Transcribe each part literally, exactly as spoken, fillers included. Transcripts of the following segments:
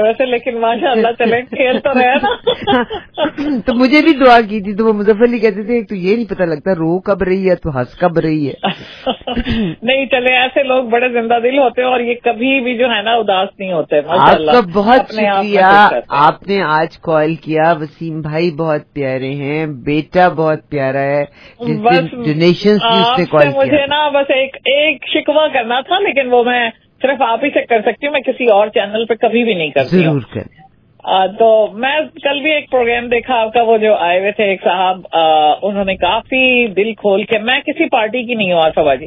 ویسے لیکن ماشاء اللہ چلے کھیل تو رہے نا. تو مجھے بھی دعا کی تھی تو وہ مظفر علی کہتے تھے ایک تو یہ نہیں پتا لگتا رو کب رہی ہے تو ہنس کب رہی ہے. نہیں چلے ایسے لوگ بڑے زندہ دل ہوتے ہیں اور یہ کبھی بھی جو ہے نا اداس نہیں ہوتے. آپ کا بہت شکریہ, آپ نے آج کال کیا. وسیم بھائی بہت پیارے ہیں, بیٹا بہت پیارا ہے. بس ڈونیشن مجھے نا بس ایک ایک شکوہ کرنا تھا لیکن وہ میں صرف آپ ہی سے کر سکتی ہوں, میں کسی اور چینل پہ کبھی بھی نہیں کرتی ہوں. ضرور کریں. تو میں کل بھی ایک پروگرام دیکھا آپ کا, وہ جو آئے ہوئے تھے ایک صاحب, انہوں نے کافی دل کھول کے, میں کسی پارٹی کی نہیں ہوں عارفہ باجی,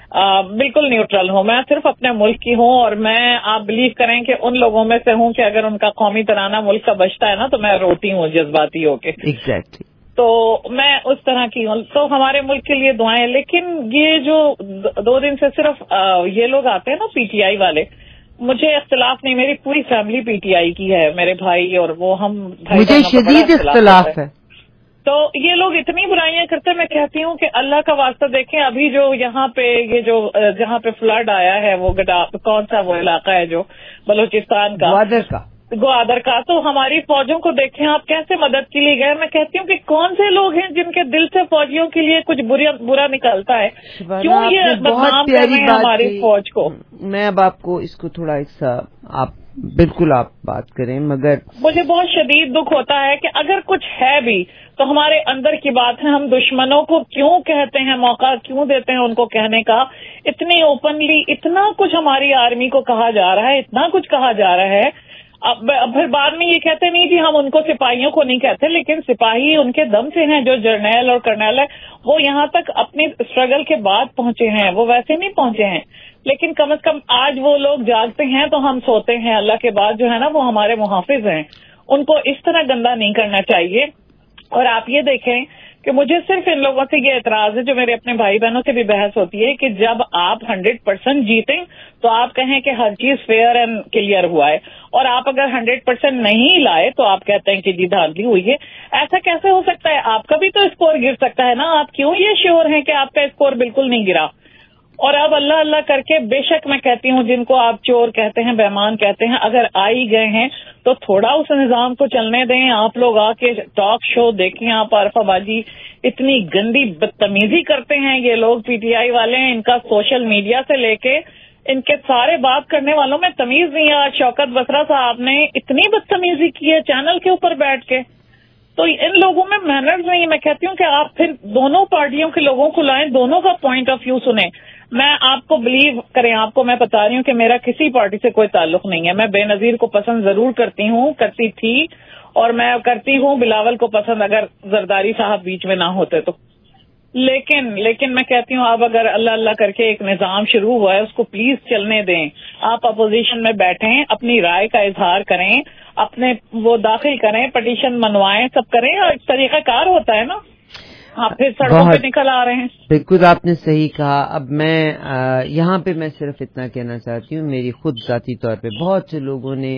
بالکل نیوٹرل ہوں, میں صرف اپنے ملک کی ہوں. اور میں آپ بلیو کریں کہ ان لوگوں میں سے ہوں کہ اگر ان کا قومی ترانہ ملک کا بجتا ہے نا تو میں روتی ہوں جذباتی ہو کے. ایگزیکٹلی. تو میں اس طرح کی ہوں. تو ہمارے ملک کے لیے دعائیں. لیکن یہ جو دو دن سے صرف یہ لوگ آتے ہیں نا پی ٹی آئی والے, مجھے اختلاف نہیں, میری پوری فیملی پی ٹی آئی کی ہے, میرے بھائی اور وہ ہم مجھے شدید اختلاف ہے. تو یہ لوگ اتنی برائیاں کرتے ہیں, میں کہتی ہوں کہ اللہ کا واسطہ دیکھیں ابھی جو یہاں پہ یہ جو جہاں پہ فلڈ آیا ہے وہ گڈا کون سا وہ علاقہ ہے جو بلوچستان کا, گوادر کا گوادر کا, تو ہماری فوجوں کو دیکھیں آپ کیسے مدد کے لیے گئے. میں کہتی ہوں کہ کون سے لوگ ہیں جن کے دل سے فوجیوں کے لیے کچھ برا نکلتا ہے, کیوں یہ بدنام کر رہے ہیں ہماری فوج کو. میں اب آپ کو اس کو تھوڑا ایسا آپ بالکل آپ بات کریں, مگر مجھے بہت شدید دکھ ہوتا ہے کہ اگر کچھ ہے بھی تو ہمارے اندر کی بات ہے. ہم دشمنوں کو کیوں کہتے ہیں, موقع کیوں دیتے ہیں ان کو کہنے کا. اتنی اوپنلی اتنا کچھ ہماری آرمی کو کہا جا رہا ہے, اتنا کچھ کہا جا رہا ہے. اب پھر بعد میں یہ کہتے نہیں جی ہم ان کو سپاہیوں کو نہیں کہتے, لیکن سپاہی ان کے دم سے ہیں, جو جرنیل اور کرنیل ہے وہ یہاں تک اپنی اسٹرگل کے بعد پہنچے ہیں, وہ ویسے نہیں پہنچے ہیں. لیکن کم از کم آج وہ لوگ جاگتے ہیں تو ہم سوتے ہیں. اللہ کے بعد جو ہے نا وہ ہمارے محافظ ہیں, ان کو اس طرح گندا نہیں کرنا چاہیے. اور آپ یہ دیکھیں کہ مجھے صرف ان لوگوں سے یہ اعتراض ہے, جو میرے اپنے بھائی بہنوں سے بھی بحث ہوتی ہے, کہ جب آپ ہنڈریڈ پرسینٹ جیتیں تو آپ کہیں کہ ہر چیز فیئر اینڈ کلیئر ہوا ہے, اور آپ اگر ہنڈریڈ پرسینٹ نہیں لائے تو آپ کہتے ہیں کہ جی دھاندلی ہوئی ہے. ایسا کیسے ہو سکتا ہے؟ آپ کا بھی تو اسکور گر سکتا ہے نا. آپ کیوں یہ شیور ہیں کہ آپ کا اسکور بالکل نہیں گرا؟ اور اب اللہ اللہ کر کے, بے شک میں کہتی ہوں جن کو آپ چور کہتے ہیں, بےمان کہتے ہیں, اگر آئی گئے ہیں تو تھوڑا اس نظام کو چلنے دیں. آپ لوگ آ کے ٹاک شو دیکھیں, آپ عارفہ باجی اتنی گندی بدتمیزی کرتے ہیں یہ لوگ پی ٹی آئی والے ہیں. ان کا سوشل میڈیا سے لے کے ان کے سارے بات کرنے والوں میں تمیز نہیں ہے. آج شوکت بسرا صاحب نے اتنی بدتمیزی کی ہے چینل کے اوپر بیٹھ کے, تو ان لوگوں میں مینرز نہیں. میں کہتی ہوں کہ آپ پھر دونوں پارٹیوں کے لوگوں کو لائیں, دونوں کا پوائنٹ آف ویو سنیں. میں آپ کو بلیو کریں, آپ کو میں بتا رہی ہوں کہ میرا کسی پارٹی سے کوئی تعلق نہیں ہے. میں بے نظیر کو پسند ضرور کرتی ہوں, کرتی تھی, اور میں کرتی ہوں بلاول کو پسند اگر زرداری صاحب بیچ میں نہ ہوتے تو. لیکن لیکن میں کہتی ہوں آپ اگر اللہ اللہ کر کے ایک نظام شروع ہوا ہے اس کو پلیز چلنے دیں. آپ اپوزیشن میں بیٹھیں, اپنی رائے کا اظہار کریں, اپنے وہ داخل کریں, پٹیشن منوائیں, سب کریں. ایک طریقہ کار ہوتا ہے نا, آپ پھر سڑکوں پہ نکل آ رہے ہیں. بالکل آپ نے صحیح کہا. اب میں یہاں پہ میں صرف اتنا کہنا چاہتی ہوں, میری خود ذاتی طور پہ بہت سے لوگوں نے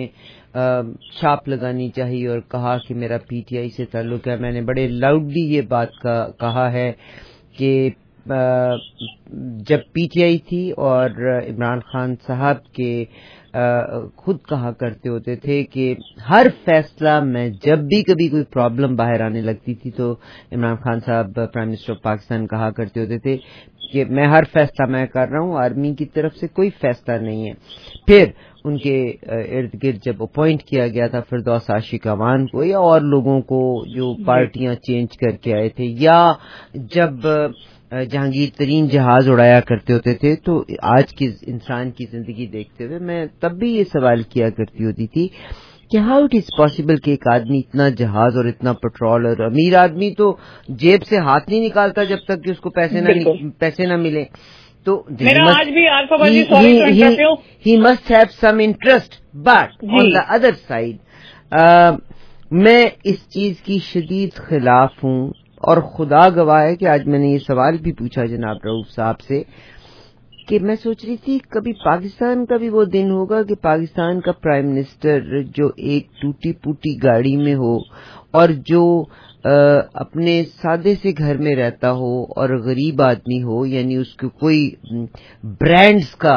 چھاپ لگانی چاہیے اور کہا کہ میرا پی ٹی آئی سے تعلق ہے. میں نے بڑے لاؤڈلی یہ بات کہا ہے کہ جب پی ٹی آئی تھی اور عمران خان صاحب کے خود کہا کرتے ہوتے تھے کہ ہر فیصلہ میں جب بھی کبھی کوئی پرابلم باہر آنے لگتی تھی تو عمران خان صاحب پرائم منسٹر آف پاکستان کہا کرتے ہوتے تھے کہ میں ہر فیصلہ میں کر رہا ہوں, آرمی کی طرف سے کوئی فیصلہ نہیں ہے. پھر ان کے ارد گرد جب اپوائنٹ کیا گیا تھا فردوس عاشق امان کو یا اور لوگوں کو جو پارٹیاں چینج کر کے آئے تھے, یا جب جہانگیر ترین جہاز اڑایا کرتے ہوتے تھے, تو آج کی انسان کی زندگی دیکھتے ہوئے میں تب بھی یہ سوال کیا کرتی ہوتی تھی کہ ہاؤ اٹ از پاسبل کہ ایک آدمی اتنا جہاز اور اتنا پیٹرول, اور امیر آدمی تو جیب سے ہاتھ نہیں نکالتا جب تک کہ اس کو پیسے نہ پیسے نہ ملے. تو he must have some interest, but on the other side میں اس چیز کی شدید خلاف ہوں, اور خدا گواہ ہے کہ آج میں نے یہ سوال بھی پوچھا جناب رؤوف صاحب سے کہ میں سوچ رہی تھی کبھی پاکستان کا بھی وہ دن ہوگا کہ پاکستان کا پرائم منسٹر جو ایک ٹوٹی پوٹی گاڑی میں ہو اور جو اپنے سادے سے گھر میں رہتا ہو اور غریب آدمی ہو, یعنی اس کو کوئی برانڈز کا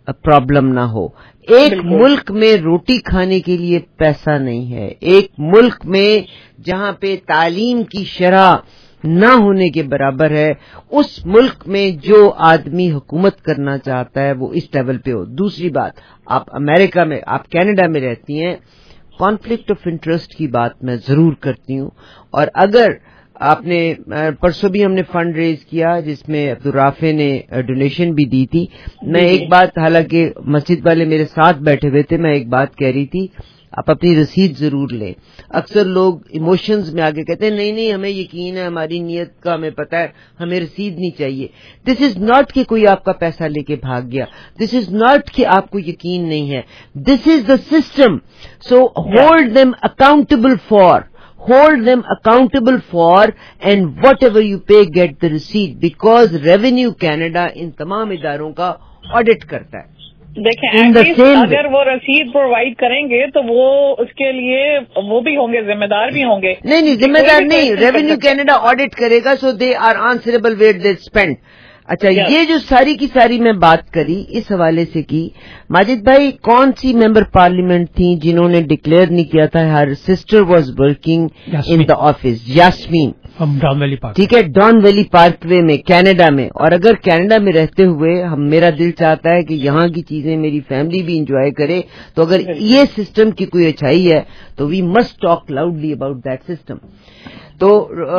پرابلم نہ ہو. ایک ملک میں روٹی کھانے کے لیے پیسہ نہیں ہے, ایک ملک میں جہاں پہ تعلیم کی شرح نہ ہونے کے برابر ہے, اس ملک میں جو آدمی حکومت کرنا چاہتا ہے وہ اس لیول پہ ہو. دوسری بات, آپ امریکہ میں, آپ کینیڈا میں رہتی ہیں, کانفلکٹ آف انٹرسٹ کی بات میں ضرور کرتی ہوں. اور اگر آپ نے پرسوں بھی ہم نے فنڈ ریز کیا جس میں عبدالرافع نے ڈونیشن بھی دی تھی. میں ایک بات, حالانکہ مسجد والے میرے ساتھ بیٹھے ہوئے تھے, میں ایک بات کہہ رہی تھی, آپ اپنی رسید ضرور لیں. اکثر لوگ ایموشنز میں آگے کہتے ہیں نہیں نہیں ہمیں یقین ہے, ہماری نیت کا ہمیں پتہ ہے, ہمیں رسید نہیں چاہیے. دس از ناٹ کہ کوئی آپ کا پیسہ لے کے بھاگ گیا, دس از ناٹ کہ آپ کو یقین نہیں ہے, this is the system. So hold them accountable for hold them accountable for and whatever you pay get the receipt because revenue Canada ان تمام اداروں کا آڈٹ کرتا ہے. دیکھیں اگر وہ رسید پرووائڈ کریں گے تو وہ اس کے لیے وہ بھی ہوں گے, ذمہ دار بھی ہوں گے. نہیں نہیں ذمہ دار نہیں, ریونیو کینیڈا آڈٹ کرے گا, so they are answerable where they spend. اچھا yes. یہ جو ساری کی ساری میں بات کری اس حوالے سے کی, ماجد بھائی کون سی ممبر پارلیمنٹ تھیں جنہوں نے ڈکلیئر نہیں کیا تھا her sister was working in the office? Yasmin, Don Valley Park, ٹھیک ہے, ڈان ویلی پارک وے میں کینیڈا میں. اور اگر کینیڈا میں رہتے ہوئے ہم, میرا دل چاہتا ہے کہ یہاں کی چیزیں میری فیملی بھی انجوائے کرے, تو اگر یہ سسٹم کی کوئی اچھائی ہے تو we must talk loudly about that system. تو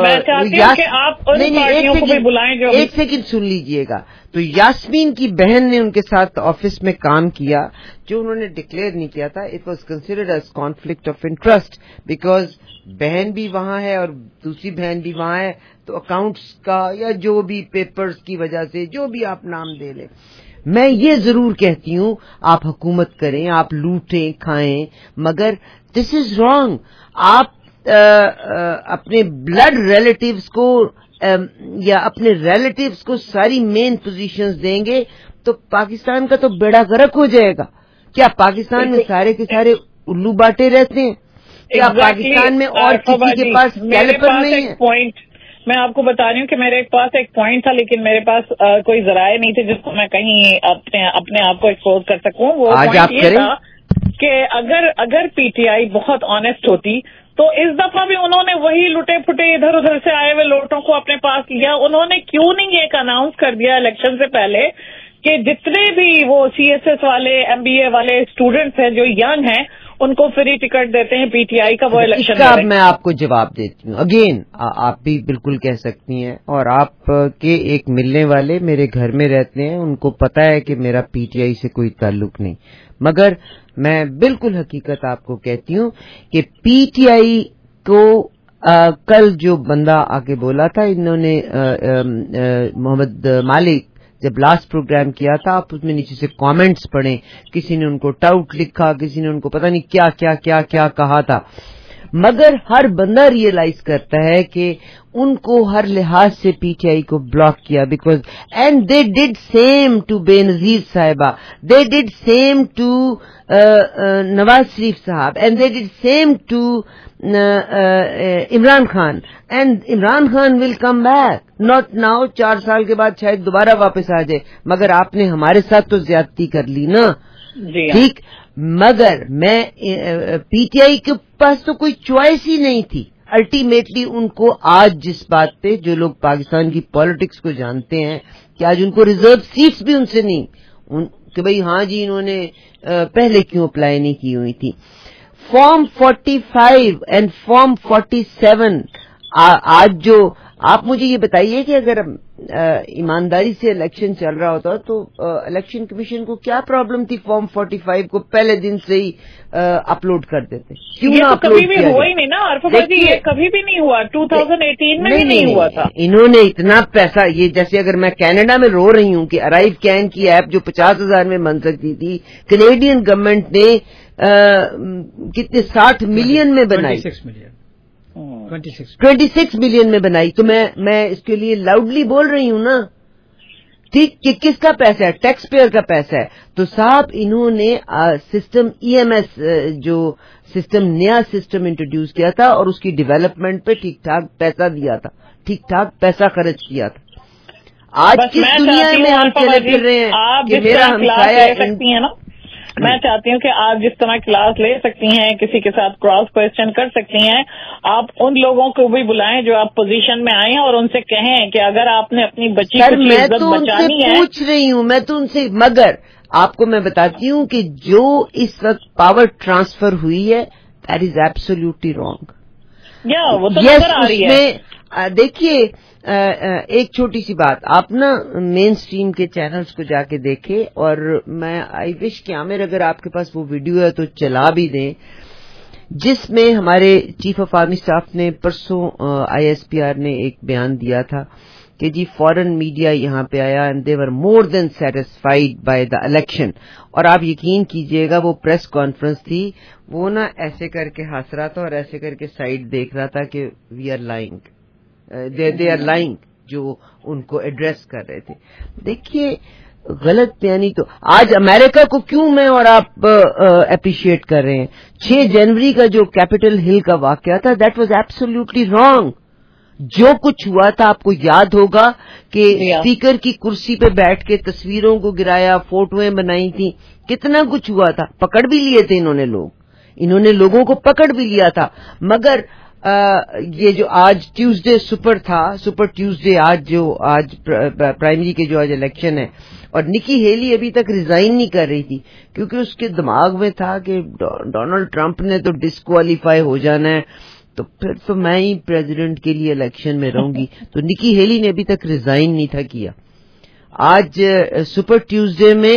ایک سیکنڈ سن لیجئے گا. تو یاسمین کی بہن نے ان کے ساتھ آفس میں کام کیا, جو انہوں نے ڈکلیئر نہیں کیا تھا. It was considered as conflict of interest because بہن بھی وہاں ہے اور دوسری بہن بھی وہاں ہے, تو اکاؤنٹس کا یا جو بھی پیپرز کی وجہ سے جو بھی آپ نام دے لیں. میں یہ ضرور کہتی ہوں آپ حکومت کریں, آپ لوٹیں کھائیں, مگر دس از رانگ. آپ اپنے بلڈ ریلیٹیوز کو یا اپنے ریلیٹیوز کو ساری مین پوزیشنز دیں گے تو پاکستان کا تو بیڑا غرق ہو جائے گا. کیا پاکستان میں سارے کے سارے الو باٹے رہتے ہیں؟ کیا پاکستان میں اور کسی کے پاس کیلیپر نہیں ہے؟ پوائنٹ میں آپ کو بتا رہی ہوں کہ میرے پاس ایک پوائنٹ تھا, لیکن میرے پاس کوئی ذرائع نہیں تھے جس کو میں کہیں اپنے اپنے آپ کو ایکسپوز کر سکوں. وہ پوائنٹ یہ تھا کہ اگر اگر پی ٹی آئی بہت آنےسٹ ہوتی تو اس دفعہ بھی انہوں نے وہی لٹے پھٹے ادھر ادھر سے آئے ہوئے لوٹوں کو اپنے پاس لیا. انہوں نے کیوں نہیں ایک اناؤنس کر دیا الیکشن سے پہلے کہ جتنے بھی وہ سی ایس ایس والے, ایم بی اے والے اسٹوڈنٹس ہیں جو ینگ ہیں, ان کو فری ٹکٹ دیتے ہیں پی ٹی آئی کا, وہ الیکشن. اس کا اب میں آپ کو جواب دیتی ہوں. اگین آپ بھی بالکل کہہ سکتی ہیں, اور آپ کے ایک ملنے والے میرے گھر میں رہتے ہیں, ان کو پتا ہے کہ میرا پی ٹی آئی سے کوئی تعلق نہیں, مگر میں بالکل حقیقت آپ کو کہتی ہوں کہ پی ٹی آئی کو آ, کل جو بندہ آگے بولا تھا, انہوں نے آ, آ, آ, محمد مالک جب لاسٹ پروگرام کیا تھا, آپ اس میں نیچے سے کامنٹس پڑھیں, کسی نے ان کو ٹاؤٹ لکھا, کسی نے ان کو پتہ نہیں کیا کیا کیا کیا کہا تھا, مگر ہر بندہ ریئلائز کرتا ہے کہ ان کو ہر لحاظ سے پی ٹی آئی کو بلاک کیا, because and they did same to Benazir صاحبہ, دے did same to Nawaz Sharif صاحب, and they did same to Imran Khan, and Imran Khan will come back, not now, چار سال کے بعد شاید دوبارہ واپس آ جائے, مگر آپ نے ہمارے ساتھ تو زیادتی کر لی نا, ٹھیک. مگر میں پی ٹی آئی کے پاس تو کوئی چوائس ہی نہیں تھی. الٹیمیٹلی ان کو آج جس بات پہ, جو لوگ پاکستان کی پالیٹکس کو جانتے ہیں, کہ آج ان کو ریزرو سیٹس بھی ان سے نہیں, ان کہ بھئی ہاں جی انہوں نے پہلے کیوں اپلائی نہیں کی ہوئی تھی. Form forty five and form forty seven آج جو, آپ مجھے یہ بتائیے کہ اگر ایمانداری سے الیکشن چل رہا ہوتا تو الیکشن کمیشن کو کیا پرابلم تھی فارم فورٹی فائیو کو پہلے دن سے ہی اپلوڈ کر دیتے؟ کیوں نہ کبھی بھی ہوا ہی نہیں نا عرفہ جی, یہ کبھی بھی نہیں ہوا, دو ہزار اٹھارہ میں بھی نہیں ہوا تھا. انہوں نے اتنا پیسہ, یہ جیسے اگر میں کینیڈا میں رو رہی ہوں کہ ارائیو کین کی ایپ جو پچاس ہزار میں بن سکتی تھی, کینیڈین گورنمنٹ نے کتنے ساٹھ ملین میں بنائی, ٹوینٹی سکس ملین میں بنائی. تو میں میں اس کے لیے لاؤڈلی بول رہی ہوں نا, ٹھیک, کہ کس کا پیسہ ہے؟ ٹیکس پیئر کا پیسہ ہے. تو صاحب انہوں نے سسٹم ای ایم ایس جو سسٹم نیا سسٹم انٹروڈیوس کیا تھا اور اس کی ڈیولپمنٹ پہ ٹھیک ٹھاک پیسہ دیا تھا, ٹھیک ٹھاک پیسہ خرچ کیا تھا. آج کس دنیا میں ہم چلے پھر رہے ہیں کہ میرا ہمسایہ سکتی ہیں نا. میں چاہتی ہوں کہ آپ جس طرح کلاس لے سکتی ہیں, کسی کے ساتھ کراس کوشچن کر سکتی ہیں, آپ ان لوگوں کو بھی بلائیں جو آپ پوزیشن میں آئے ہیں اور ان سے کہیں کہ اگر آپ نے اپنی بچی کو عزت بچانی ہے. میں پوچھ رہی ہوں, میں تو ان سے, مگر آپ کو میں بتاتی ہوں کہ جو اس وقت پاور ٹرانسفر ہوئی ہے دیٹ از ایبسولوٹلی رانگ. یا وہ تو نظر آ رہی ہے. دیکھیے ایک چھوٹی سی بات, آپ نا مین اسٹریم کے چینلز کو جا کے دیکھیں, اور میں آئی وش کہ عامر اگر آپ کے پاس وہ ویڈیو ہے تو چلا بھی دیں, جس میں ہمارے چیف آف آرمی اسٹاف نے پرسوں آئی ایس پی آر نے ایک بیان دیا تھا کہ جی فورن میڈیا یہاں پہ آیا and they were more than satisfied by the election. اور آپ یقین کیجئے گا وہ پریس کانفرنس تھی, وہ نا ایسے کر کے ہنس رہا تھا اور ایسے کر کے سائڈ دیکھ رہا تھا کہ we are lying, they are lying, جو ان کو ایڈریس کر رہے تھے. دیکھیے غلط بیانی تو آج امریکہ کو کیوں میں اور آپ اپریشیٹ کر رہے ہیں. چھ جنوری کا جو کیپٹل ہل کا واقعہ تھا دیٹ واز ایبسولوٹلی رانگ. جو کچھ ہوا تھا آپ کو یاد ہوگا کہ اسپیکر کی کرسی پہ بیٹھ کے تصویروں کو گرایا, فوٹویں بنائی تھیں, کتنا کچھ ہوا تھا. پکڑ بھی لیے تھے انہوں نے لوگ, انہوں نے لوگوں کو پکڑ بھی لیا تھا. مگر آ, یہ جو آج ٹیوزڈے سپر تھا, سپر ٹیوزڈے آج جو آج پرائمری کے جو آج الیکشن ہے, اور نکی ہیلی ابھی تک ریزائن نہیں کر رہی تھی کیونکہ اس کے دماغ میں تھا کہ ڈونلڈ ٹرمپ نے تو ڈسکوالیفائی ہو جانا ہے, تو پھر تو میں ہی پریزیڈنٹ کے لیے الیکشن میں رہوں گی. تو نکی ہیلی نے ابھی تک ریزائن نہیں تھا کیا. آج سپر ٹیوزڈے میں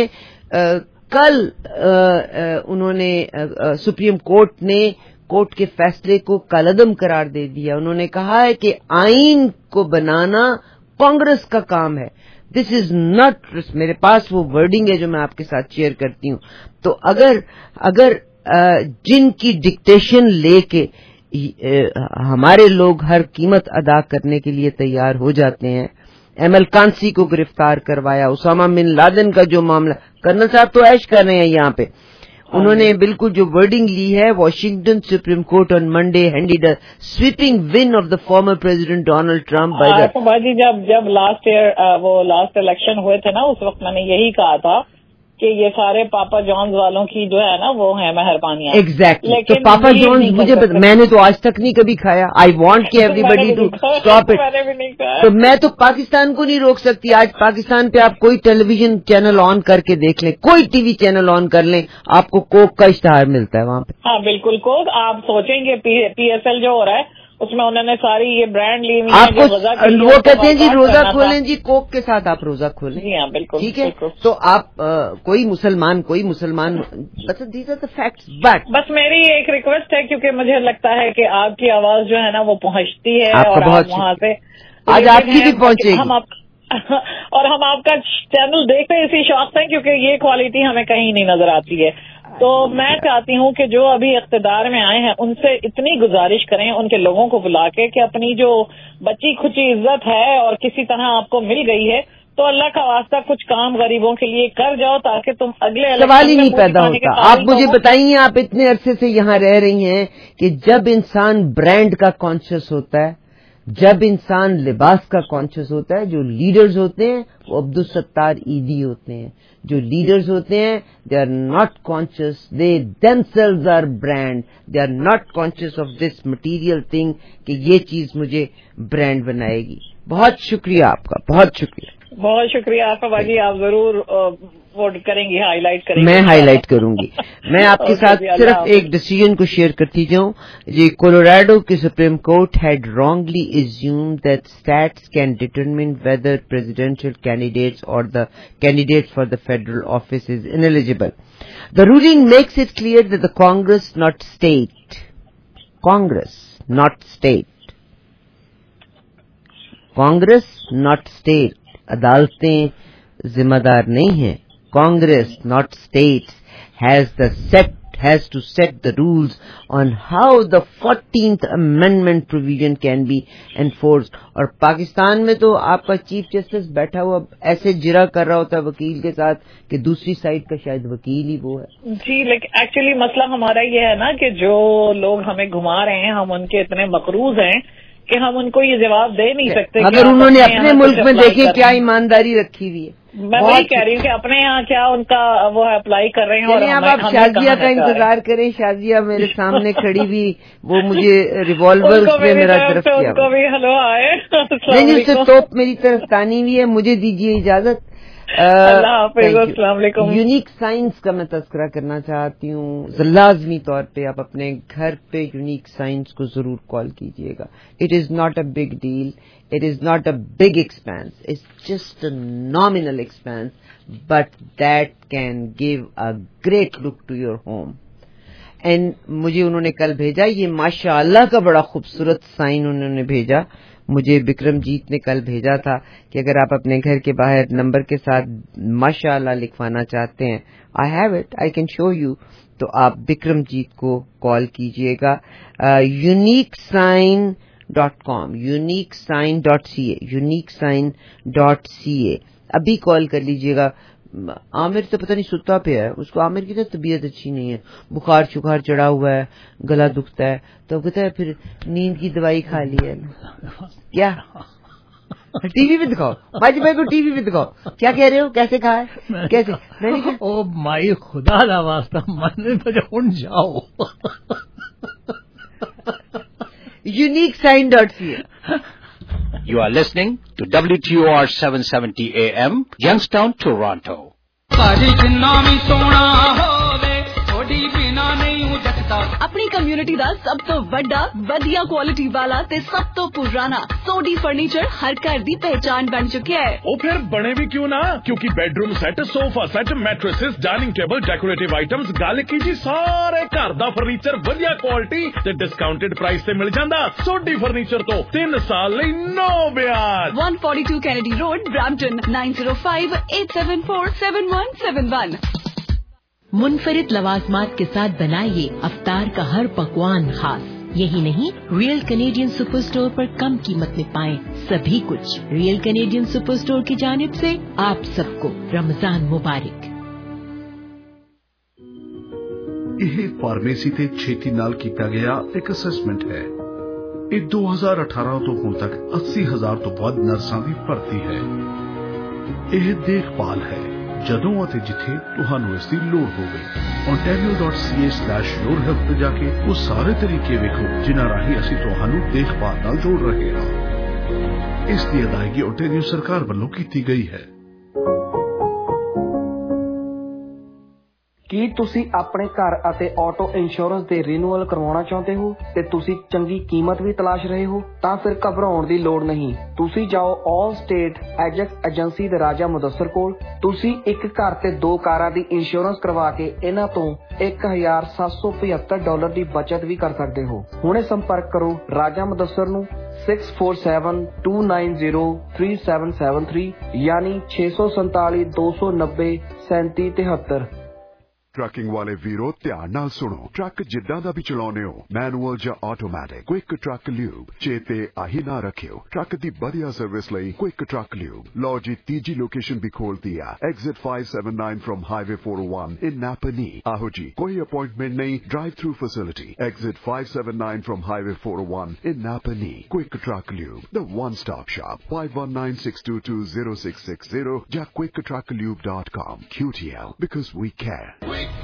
کل انہوں نے سپریم کورٹ نے کورٹ کے فیصلے کو کالعدم قرار دے دیا. انہوں نے کہا ہے کہ آئین کو بنانا کانگریس کا کام ہے. دس از ناٹ, میرے پاس وہ ورڈنگ ہے جو میں آپ کے ساتھ شیئر کرتی ہوں. تو اگر اگر جن کی ڈکٹیشن لے کے ہمارے لوگ ہر قیمت ادا کرنے کے لیے تیار ہو جاتے ہیں, ایمل کانسی کو گرفتار کروایا, اسامہ بن لادن کا جو معاملہ, کرنل صاحب تو عیش کر رہے ہیں یہاں پہ, انہوں نے بالکل جو ورڈنگ لی ہے, Washington supreme court on Monday handed a sweeping win of the former president Donald Trump by the. جی جب جب لاسٹ ایئر وہ لاسٹ الیکشن ہوئے تھے نا, اس وقت میں نے یہی کہا تھا کہ یہ سارے پاپا جونز والوں کی جو ہے نا وہ ہے مہربانیاں. ایگزیکٹلی, تو پاپا جونز مجھے میں نے تو آج تک نہیں کبھی کھایا. آئی وانٹ کہ everybody to stop it. تو میں تو پاکستان کو نہیں روک سکتی. آج پاکستان پہ آپ کوئی ٹیلی ویژن چینل آن کر کے دیکھ لیں, کوئی ٹی وی چینل آن کر لیں, آپ کو کوک کا اشتہار ملتا ہے وہاں پہ. ہاں بالکل کوک. آپ سوچیں گے پی ایس ایل جو ہو رہا ہے اس میں انہوں نے ساری یہ برانڈ لی ہوئی ہے. وہ کہتے ہیں جی روزہ کھولیں, جی کوک کے ساتھ آپ روزہ کھولیں. جی ہاں بالکل, ٹھیک ہے. تو آپ کوئی مسلمان کوئی مسلمان these are the facts. But بس میری ایک ریکویسٹ ہے, کیونکہ مجھے لگتا ہے کہ آپ کی آواز جو ہے نا وہ پہنچتی ہے, اور آپ وہاں سے آج آپ کی بھی پہنچے گی, اور ہم آپ کا چینل دیکھتے اسی شوق سے, کیونکہ یہ کوالٹی ہمیں کہیں نہیں نظر آتی ہے. تو میں چاہتی ہوں کہ جو ابھی اقتدار میں آئے ہیں ان سے اتنی گزارش کریں, ان کے لوگوں کو بلا کے, کہ اپنی جو بچی کھچی عزت ہے اور کسی طرح آپ کو مل گئی ہے, تو اللہ کا واسطہ کچھ کام غریبوں کے لیے کر جاؤ, تاکہ تم اگلے سوال ہی نہیں پیدا ہوتا. آپ مجھے بتائیے, آپ اتنے عرصے سے یہاں رہ رہی ہیں کہ جب انسان برانڈ کا کانشیس ہوتا ہے, جب انسان لباس کا کانشیس ہوتا ہے, جو لیڈرز ہوتے ہیں وہ عبدالستار ایدی ہوتے ہیں. جو لیڈرز ہوتے ہیں they are not conscious, they themselves are brand, they are not conscious of this material thing کہ یہ چیز مجھے برانڈ بنائے گی. بہت شکریہ آپ کا, بہت شکریہ. بہت شکریہ آفا باجی, آپ ضرور ووٹ کریں گی, ہائی لائٹ کریں گی. میں ہائی لائٹ کروں گی. میں آپ کے ساتھ صرف ایک ڈیسیژن کو شیئر کرتی جاؤں. جی کولوراڈو کی supreme court had wrongly assumed that stats can determine whether presidential candidates or the candidate for the federal office is ineligible. The ruling makes it clear that the Congress, not state, Congress, not state, Congress, not state, عدالتیں ذمہ دار نہیں ہیں. Congress, not states, has the set has to set the rules on how the fourteenth amendment provision can be enforced. اور پاکستان میں تو آپ کا چیف جسٹس بیٹھا ہوا ایسے جرا کر رہا ہوتا ہے وکیل کے ساتھ کہ دوسری سائڈ کا شاید وکیل ہی وہ ہے. جی لیکن ایکچولی مسئلہ ہمارا یہ ہے نا کہ جو لوگ ہمیں گھما رہے ہیں, ہم ان کے اتنے مقروض ہیں کہ ہم ان کو یہ جواب دے نہیں سکتے. اگر انہوں نے اپنے ملک میں دیکھے کیا ایمانداری رکھی ہوئی ہے. میں وہی کہہ رہی ہوں کہ اپنے یہاں کیا ان کا وہ اپلائی کر رہے ہیں. اور اب آپ شازیہ کا انتظار کریں. شازیہ میرے سامنے کھڑی ہوئی, وہ مجھے ریوالور سے میرا طرف کیا. ان کو بھی ہلو آئے. نہیں, اس سے توپ میری طرف تانی ہوئی ہے. مجھے دیجیے اجازت. اللہ حافظ. السلام علیکم. یونیک سائنس کا میں تذکرہ کرنا چاہتی ہوں. لازمی طور پہ آپ اپنے گھر پہ یونیک سائنس کو ضرور کال کیجیے گا. It is not a big deal. It is not a big expense. It's just a nominal expense, but that can give a great look to your home. And مجھے انہوں نے کل بھیجا, یہ ماشاء اللہ کا بڑا خوبصورت سائن انہوں نے بھیجا. مجھے بکرم جیت نے کل بھیجا تھا کہ اگر آپ اپنے گھر کے باہر نمبر کے ساتھ ماشاء اللہ لکھوانا چاہتے ہیں, I have it, I can show you, تو آپ بکرم جیت کو کال کیجئے گا. Unique sign dot com, unique sign dot C A, unique sign dot C A. ابھی کال کر لیجیے گا. عامر تو پتہ نہیں ستا پہ ہے, اس کو عامر کی تو طبیعت اچھی نہیں ہے, بخار شخار چڑھا ہوا ہے, گلا دکھتا ہے, تو کہتا ہے پھر نیند کی دوائی کھا لی ہے. کیا ٹی وی پہ دکھاؤ, باجی بھائی کو ٹی وی پہ دکھاؤ, کیا کہہ رہے ہو, کیسے کھا ہے, کیسے. میں نے او مائی خدا دا واسطہ من تو اٹھ جاؤ. Unique sign dot C A. You are listening to W T O R seven seventy A M, Youngstown, Toronto. ਆਪਣੀ ਕਮਿਊਨਿਟੀ ਦਾ ਸਭ ਤੋਂ ਵੱਡਾ ਵਧੀਆ ਕੁਆਲਿਟੀ ਵਾਲਾ ਤੇ ਸਭ ਤੋਂ ਪੁਰਾਣਾ ਸੋਡੀ ਫਰਨੀਚਰ ਹਰ ਘਰ ਦੀ ਪਹਿਚਾਨ ਬਣ ਚੁੱਕਿਆ ਹੈ. ਉਹ ਫਿਰ ਬਣੇ ਵੀ ਕਿਉਂ ਨਾ, ਕਿਉਂਕਿ bedroom set, sofa set, mattresses, dining table, decorative items, ਗੱਲ ਕੀ ਜੀ ਸਾਰੇ ਘਰ ਦਾ ਫਰਨੀਚਰ ਵਧੀਆ ਕੁਆਲਿਟੀ ਤੇ ਡਿਸਕਾਊਂਟਡ ਪ੍ਰਾਈਸ ਤੇ ਮਿਲ ਜਾਂਦਾ. ਸੋਡੀ ਫਰਨੀਚਰ ਤੋਂ ਤਿੰਨ ਸਾਲ ਲਈ ਨੋ ਵਿਆਜ. one forty-two Kennedy Road, Brampton, nine zero five eight seven four seven one seven one. منفرد لوازمات کے ساتھ بنائیے افطار کا ہر پکوان خاص. یہی نہیں, ریئل کینیڈین سپر اسٹور پر کم قیمت میں پائیں سبھی کچھ. ریئل کینیڈین سپر اسٹور کی جانب سے آپ سب کو رمضان مبارک. ਇਹ ਫਾਰਮੇਸੀ ਤੇ ਛੇਤੀ ਨਾਲ ਕੀਤਾ ਗਿਆ ਇੱਕ ਅਸੈਸਮੈਂਟ ਹੈ. ਇਹ ਦੋ ਹਜ਼ਾਰ ਅਠਾਰਾਂ ਤੋਂ ਹੁਣ ਤੱਕ अस्सी ਹਜ਼ਾਰ ਤੋਂ ਵੱਧ ਨਰਸਾਂ ਦੀ ਭਰਤੀ ਹੈ. ਇਹ ਦੇਖਭਾਲ ਹੈ ਜਦੋਂ ਅਤੇ ਜਿੱਥੇ ਤੁਹਾਨੂੰ ਇਸ ਦੀ ਲੋੜ ਹੋਵੇ. ontario dot c a slash your health ਤੇ ਜਾ ਕੇ ਉਹ ਸਾਰੇ ਤਰੀਕੇ ਵੇਖੋ ਜਿਨ੍ਹਾਂ ਰਾਹੀਂ ਅਸੀਂ ਤੁਹਾਨੂੰ ਦੇਖਭਾਲ ਨਾਲ ਜੋੜ ਰਹੇ ਹਾਂ. ਇਸ ਦੀ ਅਦਾਇਗੀ ontario ਸਰਕਾਰ ਵੱਲੋਂ ਕੀਤੀ ਗਈ ਹੈ. ਕੀ ਤੁਸੀਂ ਆਪਣੇ ਘਰ ਅਤੇ ਆਟੋ ਇੰਸ਼ੋਰੈਂਸ ਦੇ ਰੀਨਿਊਅਲ ਕਰਵਾਉਣਾ ਚਾਹੁੰਦੇ ਹੋ ਤੇ ਤੁਸੀਂ ਚੰਗੀ ਕੀਮਤ ਵੀ ਤਲਾਸ਼ ਰਹੇ ਹੋ? ਤਾਂ ਫਿਰ ਘਬਰਾਉਣ ਦੀ ਲੋੜ ਨਹੀਂ. ਤੁਸੀਂ ਜਾਓ ਆਲ ਸਟੇਟ ਐਜੈਕਸ ਏਜੰਸੀ ਦੇ ਰਾਜਾ ਮੁਦੱਸਰ ਕੋਲ. ਤੁਸੀਂ ਇੱਕ ਘਰ ਤੇ ਦੋ ਕਾਰਾਂ ਦੀ ਇੰਸ਼ੋਰੈਂਸ ਕਰਵਾ ਕੇ ਇਹਨਾਂ ਤੋਂ ਇੱਕ ਹਜ਼ਾਰ ਸੱਤ ਸੌ ਪਝੱਤਰ ਡਾਲਰ ਦੀ ਬਚਤ ਵੀ ਕਰ ਸਕਦੇ ਹੋ. ਹੁਣੇ ਸੰਪਰਕ ਕਰੋ ਰਾਜਾ ਮੁਦੱਸਰ ਨੂੰ six four seven two nine zero three seven seven three ਯਾਨੀ ਛੇ ਸੌ ਸੰਤਾਲੀ ਦੋ ਸੌ ਨੱਬੇ ਸੈਂਤੀ ਤਿਹੱਤਰ. ਟਰੱਕਿੰਗ ਵਾਲੇ ਵੀਰੋ ਧਿਆਨ ਨਾਲ ਸੁਣੋ. ਟਰੱਕ ਜਿੱਦਾਂ ਦਾ ਵੀ ਚਲਾਉਂਦੇ ਹੋ, ਮੈਨੂਅਲ ਜਾਂ ਆਟੋਮੈਟਿਕ, ਕੁਇਕ ਟਰੱਕ ਲਿਊਬ ਚੇਤੇ ਆਹੀ ਨਾ ਰੱਖਿਓ. ਟਰੱਕ ਦੀ ਵਧੀਆ ਸਰਵਿਸ ਲਈ ਕੁਇਕ ਟਰੱਕ ਲਿਊਬ. ਲਓ ਜੀ, ਤੀਜੀ ਲੋਕੇਸ਼ਨ ਵੀ ਖੋਲਤੀ ਆ, exit five seven nine from highway four oh one in Napanee. ਆਹੋ ਜੀ, ਕੋਈ ਅਪਾਇੰਟਮੈਂਟ ਨਹੀਂ, drive through facility. Exit five seven nine from highway four oh one in Napanee. Quick truck lube, the one stop shop. five one nine six two two zero six six zero ਜਾਂ quick truck lube dot com. Q T L, because we care.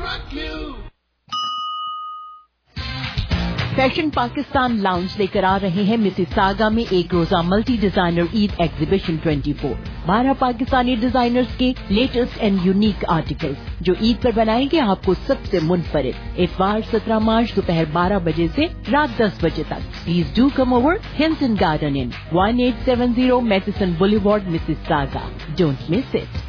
Fashion Pakistan lounge لے کر آ رہے ہیں Mississauga میں ایک روزہ multi designer عید exhibition چوبیس. بارہ پاکستانی ڈیزائنرز کے لیٹسٹ اینڈ یونیک آرٹیکلز جو عید پر بنائیں گے آپ کو سب سے منفرد. اتوار سترہ مارچ دوپہر بارہ بجے سے رات دس بجے تک. Please do come over Hilton garden inn one eight seven zero Matheson boulevard, Mississauga. Don't miss it.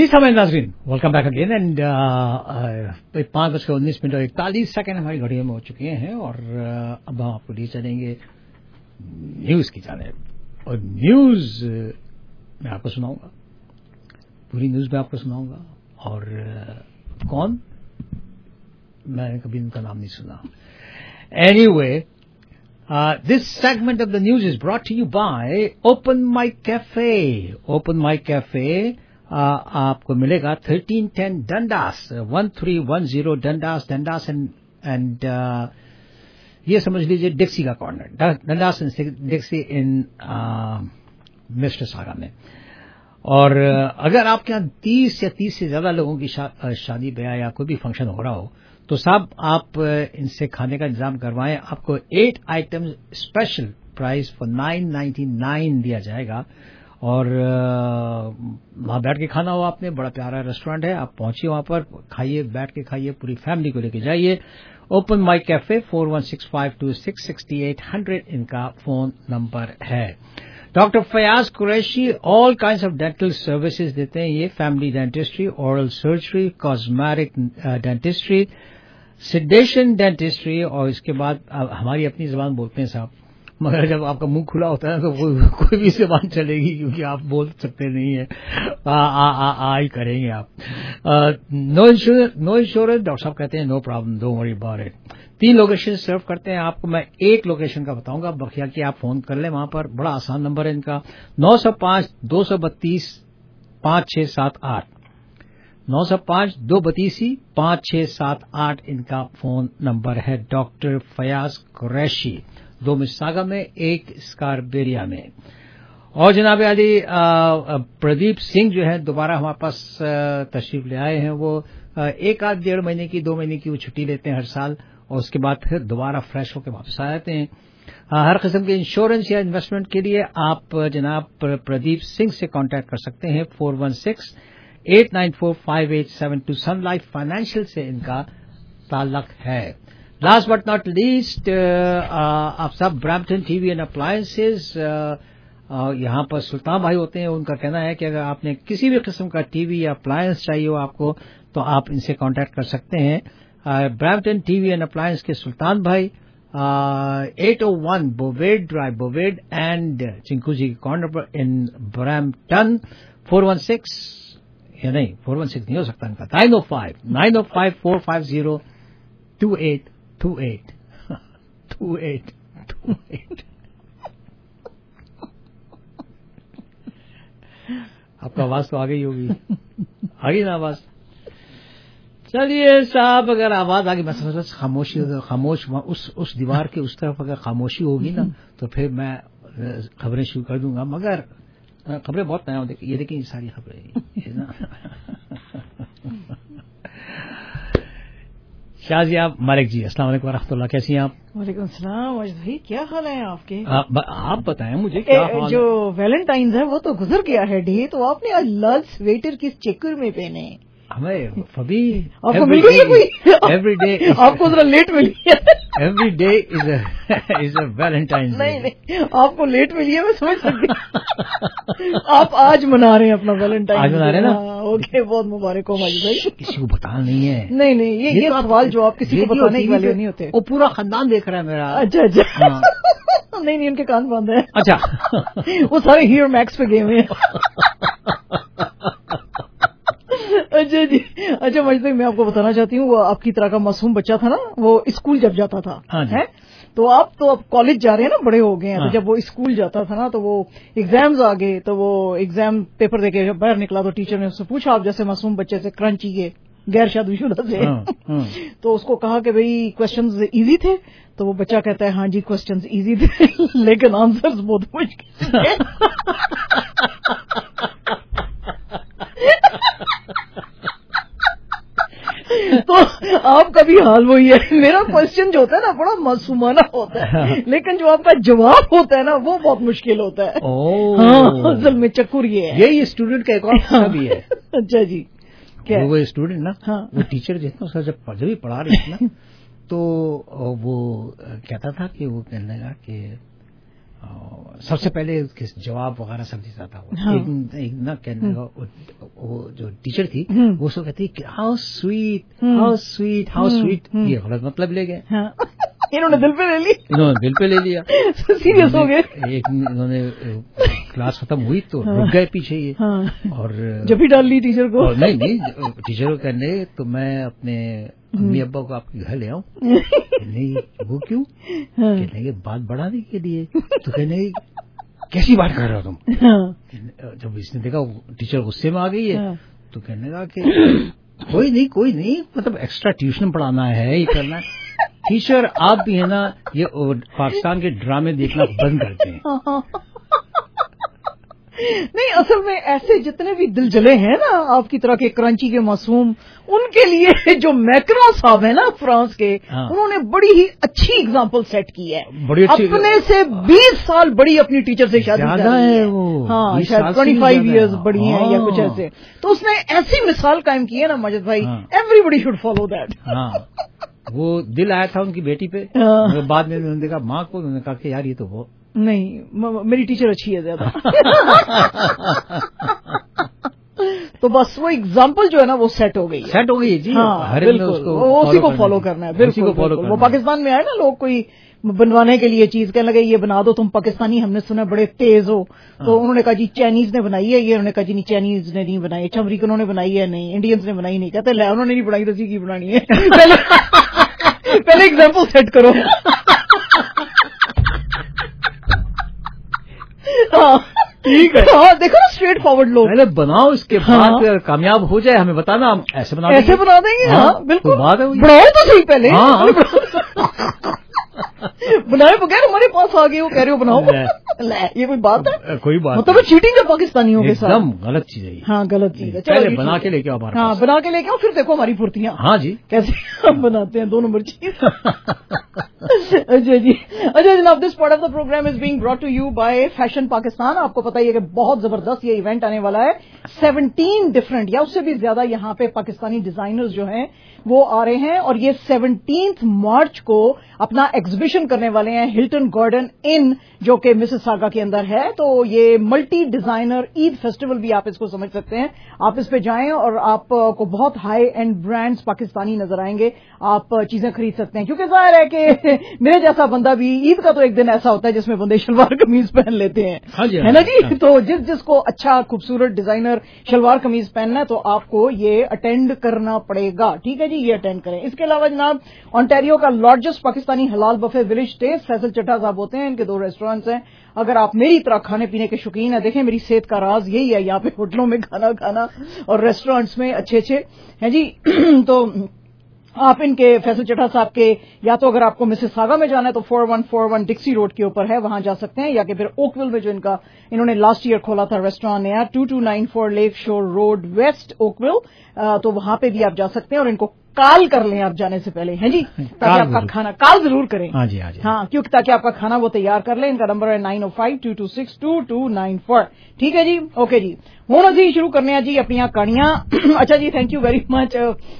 समय नाज़रीन, वेलकम बैक अगेन एंड पाँच बजकर उन्नीस मिनट और इकतालीस सेकंड हमारी घड़ियों में हो चुके हैं और uh, अब हम आपको ले चलेंगे न्यूज की जानिब और न्यूज uh, मैं आपको सुनाऊंगा, पूरी न्यूज मैं आपको सुनाऊंगा और uh, कौन, मैंने कभी उनका नाम नहीं सुना. Anyway, this segment of the news is brought to you by open mic cafe. Open mic cafe Uh, आपको मिलेगा thirteen ten Dundas, one three one zero Dundas Dundas and and ये समझ लीजिए डिक्सी का corner, Dundas Dixie in Mississauga में. और uh, अगर आपके यहाँ तीस या तीस से ज्यादा लोगों की शा, uh, शादी ब्याह या कोई भी फंक्शन हो रहा हो तो साहब आप uh, इनसे खाने का इंतजाम करवाएं. आपको eight item special price for nine ninety nine दिया जाएगा और वहां बैठ के खाना हो आपने, बड़ा प्यारा रेस्टोरेंट है, आप पहुंचिए वहां पर, खाइए, बैठ के खाइए, पूरी फैमिली को लेके जाइए. Open mic cafe four one six five two six sixty eight hundred इनका फोन नंबर है. Doctor Fayaz Qureshi all kinds of dental services देते हैं ये, family dentistry, oral surgery, cosmetic dentistry, sedation dentistry और इसके बाद हमारी अपनी जबान बोलते हैं साहब, मगर जब आपका मुंह खुला होता है तो कोई कोई भी जबान चलेगी क्योंकि आप बोल सकते नहीं है, आ आ आ, आ ही करेंगे आप. No insurance, no insurance doctor साहब कहते हैं no problem, don't worry about it. तीन लोकेशन सर्व करते हैं आपको, मैं एक लोकेशन का बताऊंगा, बखिया की आप फोन कर लें वहां पर, बड़ा आसान नंबर है इनका नौ सौ पांच दो सौ बत्तीस पांच छह सात आठ, नौ सौ पांच दो बत्तीसी पांच छह सात आठ इनका फोन नंबर है. डॉक्टर फयाज कुरैशी, दो मिसागा में, एक स्कारबेरिया में. और जनाब अली प्रदीप सिंह जो है दोबारा हमारे पास तशरीफ ले आए हैं. वो एक आध डेढ़ महीने की, दो महीने की वो छुट्टी लेते हैं हर साल और उसके बाद फिर दोबारा फ्रेश होकर वापस आ जाते हैं. हर किस्म के इंश्योरेंस या इन्वेस्टमेंट के लिए आप जनाब प्रदीप सिंह से कांटेक्ट कर सकते हैं. Four one six eight nine four five eight seven two. Sun Life financial से इनका ताल्लुक है. लास्ट बट नॉट लीस्ट, आप सब ब्रैम्पटन टीवी एंड अप्लायंसेज, यहाँ पर सुल्तान भाई होते हैं, उनका कहना है कि अगर आपने किसी भी किस्म का टीवी या अप्लायंस चाहिए हो आपको तो आप इनसे कांटेक्ट कर सकते हैं. ब्रैम्पटन टीवी एंड अप्लायंस के सुल्तान भाई, eight O one Bovaird drive, Bovaird and Chinguacousy ji के कॉर्नर पर in Brampton. Four one six या नहीं, फोर वन सिक्स नहीं हो सकता इनका, nine O five nine O five four five zero two eight two eight two eight two eight. आपका आवाज तो आ गई होगी, आ गई ना आवाज? चलिए साहब, अगर आवाज आ गई, मैं समझ रहा खामोशी खामोश उस उस दीवार के उस तरफ अगर खामोशी होगी ना तो फिर मैं खबरें शुरू कर दूंगा, मगर खबरें बहुत नया हो. देखिए, ये देखिए ये सारी खबरें शाजिया मालिक जी, अस्सलाम वालेकुम वरहमतुल्लाह, कैसी हैं आप? वालेकुम सलाम वाजिद भाई, क्या हाल है आपके? आ, ब, आप बताएं मुझे क्या हाल है? जो वैलेंटाइंस है वो तो गुजर गया है डे, तो आपने आज लाल स्वेटर किस चक्कर में पहने? हमें फबी आपको मिल गई है कोई? एवरी डे आपको जरा लेट मिली है. Every day is is a Valentine. नहीं नहीं, आपको लेट मिली है, मैं समझ सकती. आप आज मना रहे हैं अपना वैलेंटाइन, आज मना रहे हैं ना? ओके, बहुत मुबारक हो माजिद भाई. किसी को बताना नहीं है. नहीं नहीं, ये ये सवाल जो आप किसी को बताने के वाले नहीं होते. वो पूरा खानदान देख रहा है मेरा. अच्छा अच्छा. नहीं नहीं, उनके कान बंद है. अच्छा. वो सारे हीरो मैक्स पे गए हुए हैं. अच्छा जी. अच्छा मजिद भाई, मैं आपको बताना चाहती हूँ, वो आपकी तरह का मासूम बच्चा था ना, वो स्कूल जब जाता था, है तो आप तो अब कॉलेज जा रहे हैं ना, बड़े हो गए हैं. तो जब वो स्कूल जाता था ना तो वो एग्जाम्स आ गए, तो वो एग्जाम पेपर देके जब बाहर निकला तो टीचर ने उससे पूछा, आप जैसे मासूम बच्चे से क्रंची के गैर शादीशुदा से, तो उसको कहा कि भाई क्वेश्चंस इजी थे, तो वो बच्चा कहता है हाँ जी क्वेश्चंस इजी थे लेकिन आंसर्स बहुत मुश्किल थे. तो आपका भी हाल वही है. मेरा क्वेश्चन जो होता है ना बड़ा मासूमाना होता है, लेकिन जो आपका जवाब होता है ना वो बहुत मुश्किल होता है. हाँ, असल में चक्कर ये है. यही स्टूडेंट का एक और भी है. अच्छा जी. क्या वो स्टूडेंट ना, हाँ. वो टीचर जितना उसका जब जब भी पढ़ा रही थी ना तो वो कहता था कि वो कहने लगा कि سب سے پہلے جواب وغیرہ سب دیتا تھا. ایک نہ کہنے وہ جو ٹیچر تھی وہ اس کو کہتی how sweet how sweet how sweet, یہ غلط مطلب لے گئے, انہوں نے دل پہ لے لی انہوں نے دل پہ لے لیا سیریس ہو گئے. ایک انہوں نے کلاس ختم ہوئی تو رک گئے پیچھے یہ, اور جب بھی ڈال لی ٹیچر کو. نہیں نہیں ٹیچر کو کہنے تو میں اپنے امی ابا کو آپ کے گھر لے آؤں. نہیں وہ کیوں؟ کہنے کے بات بڑھانے کے لیے. تو کہنے کیسی بات کر رہے ہو تم؟ جب اس نے دیکھا ٹیچر غصے میں آ گئی ہے تو کہنے لگا کہ کوئی نہیں کوئی نہیں, مطلب ایکسٹرا ٹیوشن پڑھانا ہے, یہ کرنا ہے. ٹیچر آپ بھی ہے نا یہ پاکستان کے ڈرامے دیکھنا بند کرتے ہیں. نہیں اصل میں ایسے جتنے بھی دل جلے ہیں نا آپ کی طرح کے کرانچی کے معصوم, ان کے لیے جو میکرون صاحب ہیں نا فرانس کے, انہوں نے بڑی ہی اچھی اگزامپل سیٹ کی ہے. اپنے سے بیس سال بڑی اپنی ٹیچر سے شادی زیادہ ہے وہ, ہاں شاید ٹوینٹی فائیو ایئرز بڑی ہیں یا کچھ ایسے. تو اس نے ایسی مثال قائم کی ہے نا ماجد بھائی, everybody should follow that. وہ دل آیا تھا ان کی بیٹی پہ, بعد میں انہوں نے دیکھا ماں کو, انہوں نے کہا کہ یار یہ تو وہ نہیں میری ٹیچر اچھی ہے زیادہ. تو بس وہ اگزامپل جو ہے نا وہ سیٹ ہو گئی سیٹ ہو گئی جی. ہاں بالکل اسی کو فالو کرنا ہے. بالکل وہ پاکستان میں آئے نا لوگ کوئی بنوانے کے لیے چیز کہنے لگے یہ بنا دو تم پاکستانی, ہم نے سنا بڑے تیز ہو. تو انہوں نے کہا جی چائنیز نے بنائی ہے, یہ انہوں نے کہا جی نہیں چائنیز نے نہیں بنائی, اچھا امریکنوں نے بنائی ہے, نہیں انڈینز نے بنائی نہیں. کہتے انہوں نے نہیں بنائی تو اسی کی بنانی ہے. پہلے ایگزامپل سیٹ کرو. ٹھیک ہے, ہاں دیکھو نا اسٹریٹ فارورڈ لوگ پہلے بناؤ, اس کے بعد کامیاب ہو جائے ہمیں بتانا, ہم ایسے بنا ایسے بنا دیں گے. ہاں بالکل بناؤ تو صحیح پہلے, بنائے بغیر ہمارے پاس آ گئے وہ کہہ رہے ہو بناؤ. یہ کوئی بات ہے؟ کوئی بات مطلب چیٹنگ ہے پاکستانیوں کے ساتھ, غلط چیز ہے. ہاں غلط چیز ہے. پہلے بنا کے لے کے آؤ, ہاں بنا کے لے کے آؤ, پھر دیکھو ہماری پھرتیاں. ہاں جی کیسے ہم بناتے ہیں دو نمبر چیز. اچھا جی اچھا جناب, this part of the program is being brought to you by fashion Pakistan. آپ کو پتا ہی ہے کہ بہت زبردست یہ ایونٹ آنے والا ہے. سیونٹین ڈفرنٹ یا اس سے بھی زیادہ یہاں پہ پاکستانی ڈیزائنرز جو ہیں وہ آ رہے ہیں, اور یہ سیونٹینتھ مارچ کو اپنا ایگزیبیشن کرنے والے ہیں ہلٹن گارڈن ان, جو کہ مسیساگا کے اندر ہے. تو یہ ملٹی ڈیزائنر عید فیسٹیول بھی آپ اس کو سمجھ سکتے ہیں. آپ اس پہ جائیں اور آپ کو بہت ہائی اینڈ برانڈز پاکستانی نظر آئیں گے, آپ چیزیں خرید سکتے ہیں. کیونکہ ظاہر ہے کہ میرے جیسا بندہ بھی عید کا تو ایک دن ایسا ہوتا ہے جس میں بندے شلوار قمیض پہن لیتے ہیں, ہے نا جی. تو جس جس کو اچھا خوبصورت ڈیزائنر شلوار قمیض پہننا ہے تو آپ کو یہ اٹینڈ کرنا پڑے گا. ٹھیک ہے جی, یہ اٹینڈ کریں. اس کے علاوہ جناب آنٹیریو کا largest Pakistani halal buffet village taste, Faisal Chattha صاحب ہوتے ہیں, ان کے دو ریسٹورینٹس ہیں. اگر آپ میری طرح کھانے پینے کے شوقین ہیں, دیکھیں میری صحت کا راز یہی ہے, یہاں پہ ہوٹلوں میں کھانا کھانا اور ریسٹورینٹس میں اچھے اچھے ہیں جی. تو آپ ان کے فیصل چٹھا صاحب کے, یا تو اگر آپ کو مسیساگا میں جانا ہے تو four one four one Dixie road کے اوپر ہے, وہاں جا سکتے ہیں. یا کہ پھر اوکول میں جو ان کا انہوں نے لاسٹ ایئر کھولا تھا ریسٹورینٹ نیا, two two nine four Lakeshore road west Oakville, تو وہاں پہ بھی آپ جا سکتے ہیں. اور ان کو کال کر لیں آپ جانے سے پہلے, ہیں جی, تاکہ آپ کا کھانا کال ضرور کریں. ہاں جی ہاں جی ہاں, کیونکہ تاکہ آپ کا کھانا وہ تیار کر لیں. ان کا نمبر ہے nine O five two two six two two nine four. ٹھیک ہے جی, اوکے جی. ہوں جی شروع کرنے ہیں جی اپنی کہانیاں. اچھا جی, تھینک یو ویری مچ.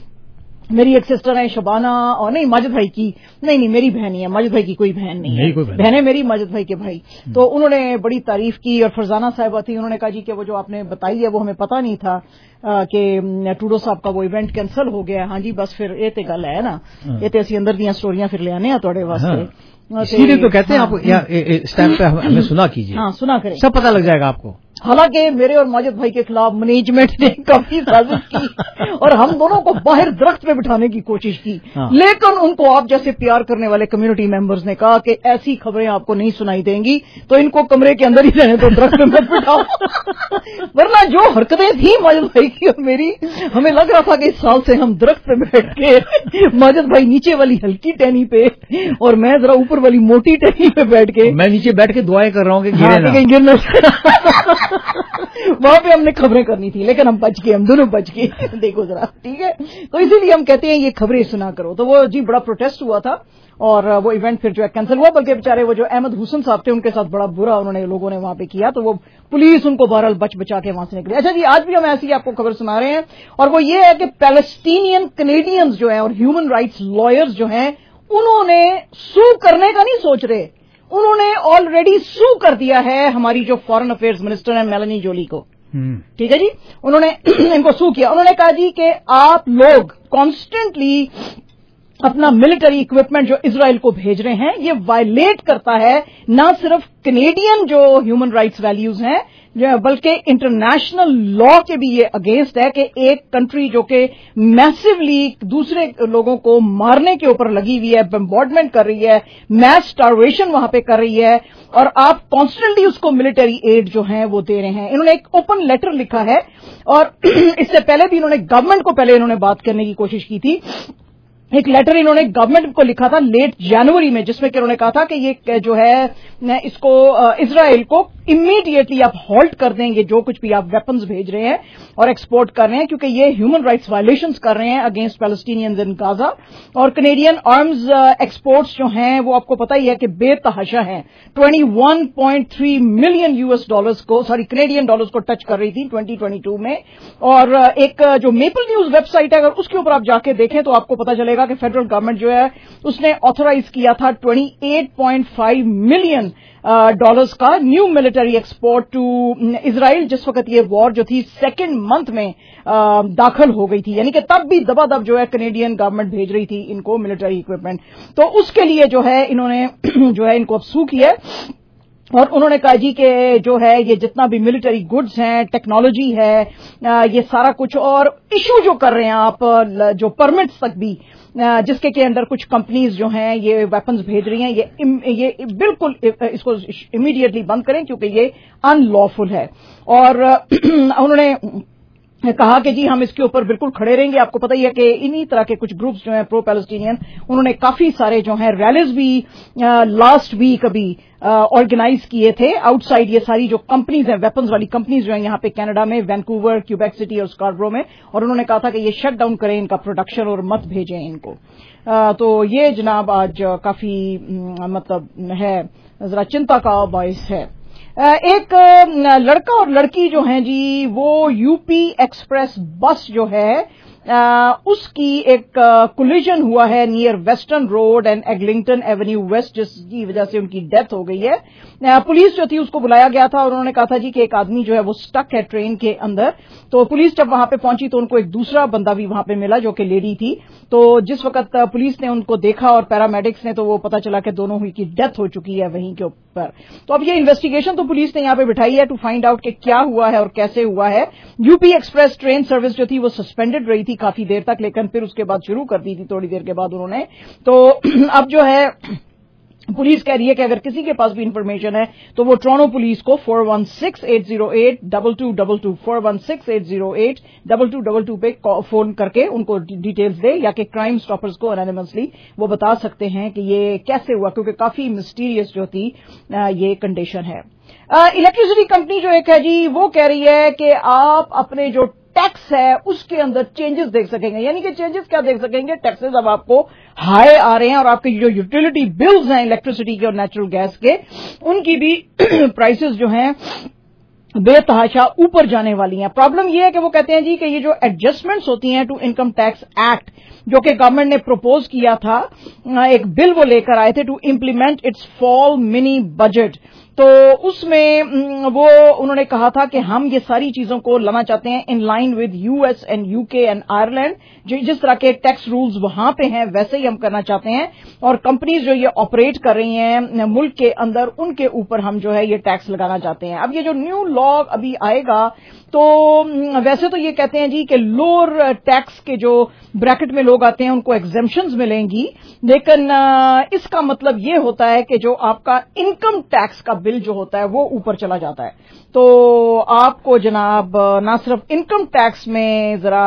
میری ایک سسٹر ہے شبانہ, اور نہیں ماجد بھائی کی, نہیں نہیں میری بہن ہی ہے, ماجد بھائی کی کوئی بہن نہیں ہے, بہن ہے میری ماجد بھائی کے بھائی. تو انہوں نے بڑی تعریف کی, اور فرزانہ صاحبہ تھی, انہوں نے کہا جی کہ وہ جو آپ نے بتائی ہے وہ ہمیں پتہ نہیں تھا کہ ٹوڈو صاحب کا وہ ایونٹ کینسل ہو گیا. ہاں جی, بس پھر یہ تو گل ہے نا, یہ تو اسی اندر دیا سٹوریاں پھر لے آنے تھوڑے واسطے. اسی لیے تو کہتے ہیں آپ اس ٹائم پہ ہمیں سنا کیجیے. ہاں سنا کریں, سب پتہ لگ جائے گا آپ کو. حالانکہ میرے اور ماجد بھائی کے خلاف مینجمنٹ نے کافی سازش کی اور ہم دونوں کو باہر درخت پہ بٹھانے کی کوشش کی, لیکن ان کو آپ جیسے پیار کرنے والے کمیونٹی ممبرز نے کہا کہ ایسی خبریں آپ کو نہیں سنائی دیں گی, تو ان کو کمرے کے اندر ہی رہنے تو درخت پہ مت بٹھاؤ. ورنہ جو حرکتیں تھیں ماجد بھائی کی اور میری, ہمیں لگ رہا تھا کہ اس سال سے ہم درخت پہ بیٹھ کے, ماجد بھائی نیچے والی ہلکی ٹہنی پہ اور میں ذرا اوپر والی موٹی ٹہنی پہ بیٹھ کے, میں نیچے بیٹھ کے دعائیں کر رہا ہوں کہ گرنا. وہاں پہ ہم نے خبریں کرنی تھی لیکن ہم بچ گئے, ہم دونوں بچ گئے. دیکھو ذرا, ٹھیک ہے, تو اسی لیے ہم کہتے ہیں یہ خبریں سنا کرو. تو وہ جی بڑا پروٹیسٹ ہوا تھا اور وہ ایونٹ پھر جو ہے کینسل ہوا, بلکہ بیچارے وہ جو احمد حسن صاحب تھے ان کے ساتھ بڑا برا انہوں نے لوگوں نے وہاں پہ کیا, تو وہ پولیس ان کو بہرحال بچ بچا کے وہاں سے نکلی. اچھا جی, آج بھی ہم ایسی آپ کو خبر سنا رہے ہیں, اور وہ یہ ہے کہ پیلسٹینین کینیڈینز جو ہیں اور ہیومن رائٹس لائرز جو ہیں, انہوں نے سو کرنے کا نہیں سوچ رہے, उन्होंने ऑलरेडी सू कर दिया है हमारी जो फॉरेन अफेयर्स मिनिस्टर है मेलानी जोली को। ठीक है जी, उन्होंने इनको सू किया। उन्होंने कहा जी कि आप लोग कॉन्स्टेंटली अपना मिलिट्री इक्विपमेंट जो इजराइल को भेज रहे हैं, ये वायलेट करता है न सिर्फ कनेडियन जो ह्यूमन राइट्स वैल्यूज हैं, बल्कि इंटरनेशनल लॉ के भी ये अगेंस्ट है कि एक कंट्री जो कि मैसिवली दूसरे लोगों को मारने के ऊपर लगी हुई है, बम्बार्डमेंट कर रही है, मैस स्टार्वेशन वहां पे कर रही है, और आप कॉन्स्टेंटली उसको मिलिट्री एड जो है वो दे रहे हैं। इन्होंने एक ओपन लेटर लिखा है, और इससे पहले भी इन्होंने गवर्नमेंट को पहले इन्होंने बात करने की कोशिश की थी। एक लेटर इन्होंने गवर्नमेंट को लिखा था लेट जनवरी में, जिसमें कि उन्होंने कहा था कि ये जो है इसको इजराइल को इमीडिएटली आप हॉल्ट कर देंगे जो कुछ भी आप वेपन्स भेज रहे हैं और एक्सपोर्ट कर रहे हैं, क्योंकि ये ह्यूमन राइट्स वायलेशंस कर रहे हैं अगेंस्ट पैलेस्टीनियंस इन गाजा। और कनेडियन आर्म्स एक्सपोर्ट्स जो हैं वो आपको पता ही है कि बेतहाशा हैं, इक्कीस पॉइंट तीन मिलियन यूएस डॉलर्स को, सॉरी कनेडियन डॉलर्स को टच कर रही थी ट्वेंटी ट्वेंटी टू में। और एक जो मेपल न्यूज वेबसाइट है, अगर उसके ऊपर आप जाके देखें तो आपको पता चलेगा कि फेडरल गवर्नमेंट जो है उसने ऑथराइज किया था अट्ठाईस पॉइंट पाँच मिलियन डॉलर्स का new military export to Israel, जिस वक्त ये वॉर जो थी सेकेंड मंथ में आ, दाखिल हो गई थी, यानी कि तब भी दबादब जो है कनेडियन गवर्नमेंट भेज रही थी इनको मिलिट्री इक्विपमेंट। तो उसके लिए जो है इन्होंने जो है इनको अब सू किया, और उन्होंने कहा जी कि जो है ये जितना भी मिलिट्री गुड्स हैं, टेक्नोलॉजी है, ये सारा कुछ, और इशू जो कर रहे हैं आप जो परमिट्स तक भी, जिसके के अंदर कुछ कंपनीज जो हैं ये वेपन्स भेज रही हैं, ये ये बिल्कुल इसको इमीडिएटली बंद करें क्योंकि ये अनलॉफुल है। और उन्होंने कहा कि जी हम इसके ऊपर बिल्कुल खड़े रहेंगे। आपको पता ही है कि इन्हीं तरह के कुछ ग्रुप्स जो हैं प्रो पैलेस्टीनियन, उन्होंने काफी सारे जो हैं रैलीज भी लास्ट वीक अभी ऑर्गेनाइज किए थे आउटसाइड ये सारी जो कंपनीज हैं, वेपन्स वाली कंपनीज जो हैं यहाँ पे कनाडा में, वैंकूवर, क्यूबेक सिटी और स्कार्बरो में, और उन्होंने कहा था कि ये शट डाउन करें इनका प्रोडक्शन और मत भेजें इनको। आ, तो ये जनाब आज काफी मतलब है जरा चिंता का बायस है। एक लड़का और लड़की जो हैं जी वो यूपी एक्सप्रेस बस जो है आ, उसकी एक कोलिजन हुआ है near Western road and Eglinton avenue west, जिसकी वजह से उनकी डेथ हो गई है। आ, पुलिस जो थी उसको बुलाया गया था और उन्होंने कहा था जी कि एक आदमी जो है वो स्टक है ट्रेन के अंदर। तो पुलिस जब वहां पे पहुंची तो उनको एक दूसरा बंदा भी वहां पे मिला जो कि लेडी थी। तो जिस वक्त पुलिस ने उनको देखा और पैरामेडिक्स ने, तो वो पता चला कि दोनों हुई की डेथ हो चुकी है वहीं के ऊपर। तो अब ये इन्वेस्टिगेशन तो पुलिस ने यहाँ पे बिठाई है टू फाइंड आउट कि क्या हुआ है और कैसे हुआ है। यूपी एक्सप्रेस ट्रेन सर्विस जो थी वो सस्पेंडेड रही थी काफी देर तक, लेकिन फिर उसके बाद शुरू कर दी थी थोड़ी देर के बाद उन्होंने। तो अब जो है पुलिस कह रही है कि अगर किसी के पास भी इंफॉर्मेशन है तो वो टोरंटो पुलिस को four one six eight zero eight double two double two four one six eight zero eight double two double two पे फोन करके उनको डिटेल्स दे, या कि क्राइम स्टॉपर्स को एनोनिमसली वो बता सकते हैं कि ये कैसे हुआ, क्योंकि काफी मिस्टीरियस जो थी ये कंडीशन है। इलेक्ट्रिसिटी कंपनी जो एक है जी वो कह रही है कि आप अपने जो टैक्स है उसके अंदर चेंजेस देख सकेंगे। यानी कि चेंजेस क्या देख सकेंगे, टैक्सेस अब आपको हाई आ रहे हैं और आपके जो यूटिलिटी बिल्स हैं इलेक्ट्रिसिटी के और नेचुरल गैस के, उनकी भी प्राइसेस जो हैं बेतहाशा ऊपर जाने वाली हैं। प्रॉब्लम यह है कि वो कहते हैं जी कि ये जो एडजस्टमेंट्स होती हैं टू इनकम टैक्स एक्ट जो कि गवर्नमेंट ने प्रपोज किया था, एक बिल वो लेकर आए थे to implement its fall mini budget, तो उसमें वो उन्होंने कहा था कि हम ये सारी चीजों को लाना चाहते हैं in line with US and UK and Ireland, जो जिस तरह के टैक्स रूल्स वहां पे हैं वैसे ही हम करना चाहते हैं। और कंपनीज जो ये ऑपरेट कर रही हैं मुल्क के अंदर उनके ऊपर हम जो है ये टैक्स लगाना चाहते हैं। अब ये जो न्यू लॉ अभी आएगा तो वैसे तो ये कहते हैं जी कि लोअर टैक्स के जो ब्रैकेट में लोग आते हैं उनको एग्जेम्पशंस मिलेंगी, लेकिन इसका मतलब ये होता है कि जो आपका इनकम टैक्स का बिल जो होता है वो ऊपर चला जाता है। तो आपको जनाब ना सिर्फ इनकम टैक्स में जरा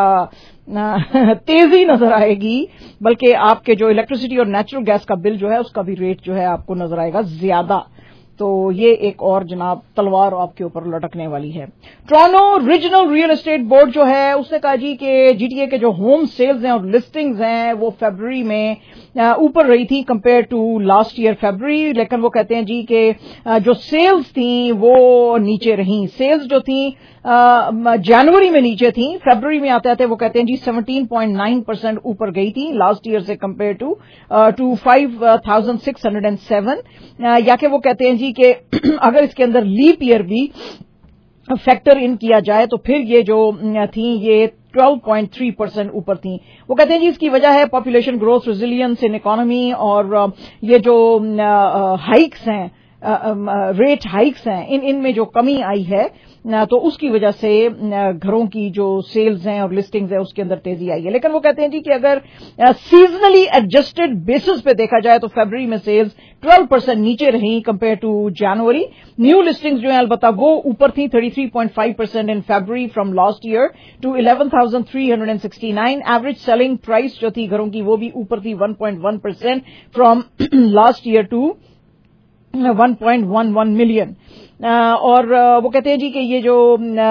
तेजी नजर आएगी, बल्कि आपके जो इलेक्ट्रिसिटी और नेचुरल गैस का बिल जो है उसका भी रेट जो है आपको नजर आएगा ज्यादा। تو یہ ایک اور جناب تلوار آپ کے اوپر لٹکنے والی ہے. Toronto regional real estate board جو ہے اس نے کہا جی کہ جی ٹی اے کے جو ہوم سیلز ہیں اور لسٹنگز ہیں وہ فیبرری میں اوپر رہی تھی compare to last year February, لیکن وہ کہتے ہیں جی کہ جو سیلز تھیں وہ نیچے رہیں. سیلز جو تھیں جنوری میں نیچے تھیں, فیبرری میں آتے آتے وہ کہتے ہیں جی سیونٹین پوائنٹ نائن پرسینٹ اوپر گئی تھی لاسٹ ایئر سے compare to two five thousand six hundred and seven, یا کہ وہ کہتے ہیں جی کہ اگر اس کے اندر لیپ ایئر بھی فیکٹر ان کیا جائے تو پھر یہ جو تھیں یہ ٹویلو پوائنٹ تھری پرسینٹ اوپر تھیں. وہ کہتے ہیں جی اس کی وجہ ہے population growth, resilience in economy, اور یہ جو ہائیکس ہیں ریٹ ہائیکس ہیں ان ان میں جو کمی آئی ہے تو اس کی وجہ سے گھروں کی جو سیلز ہیں اور لسٹنگز ہیں اس کے اندر تیزی آئی ہے. لیکن وہ کہتے ہیں جی کہ اگر سیزنلی ایڈجسٹڈ بیسس پہ دیکھا جائے تو فیبرری میں سیلز ٹویلو پرسینٹ نیچے رہیں کمپیئر ٹو جنوری. نیو لسٹنگز جو ہیں البتہ وہ اوپر تھیں thirty three point five percent in February from last year to eleven thousand three hundred and sixty nine. Average selling price جو تھی گھروں کی وہ بھی اوپر تھی one point one percent from last year to one point one one million. اور وہ کہتے ہیں جی کہ یہ جو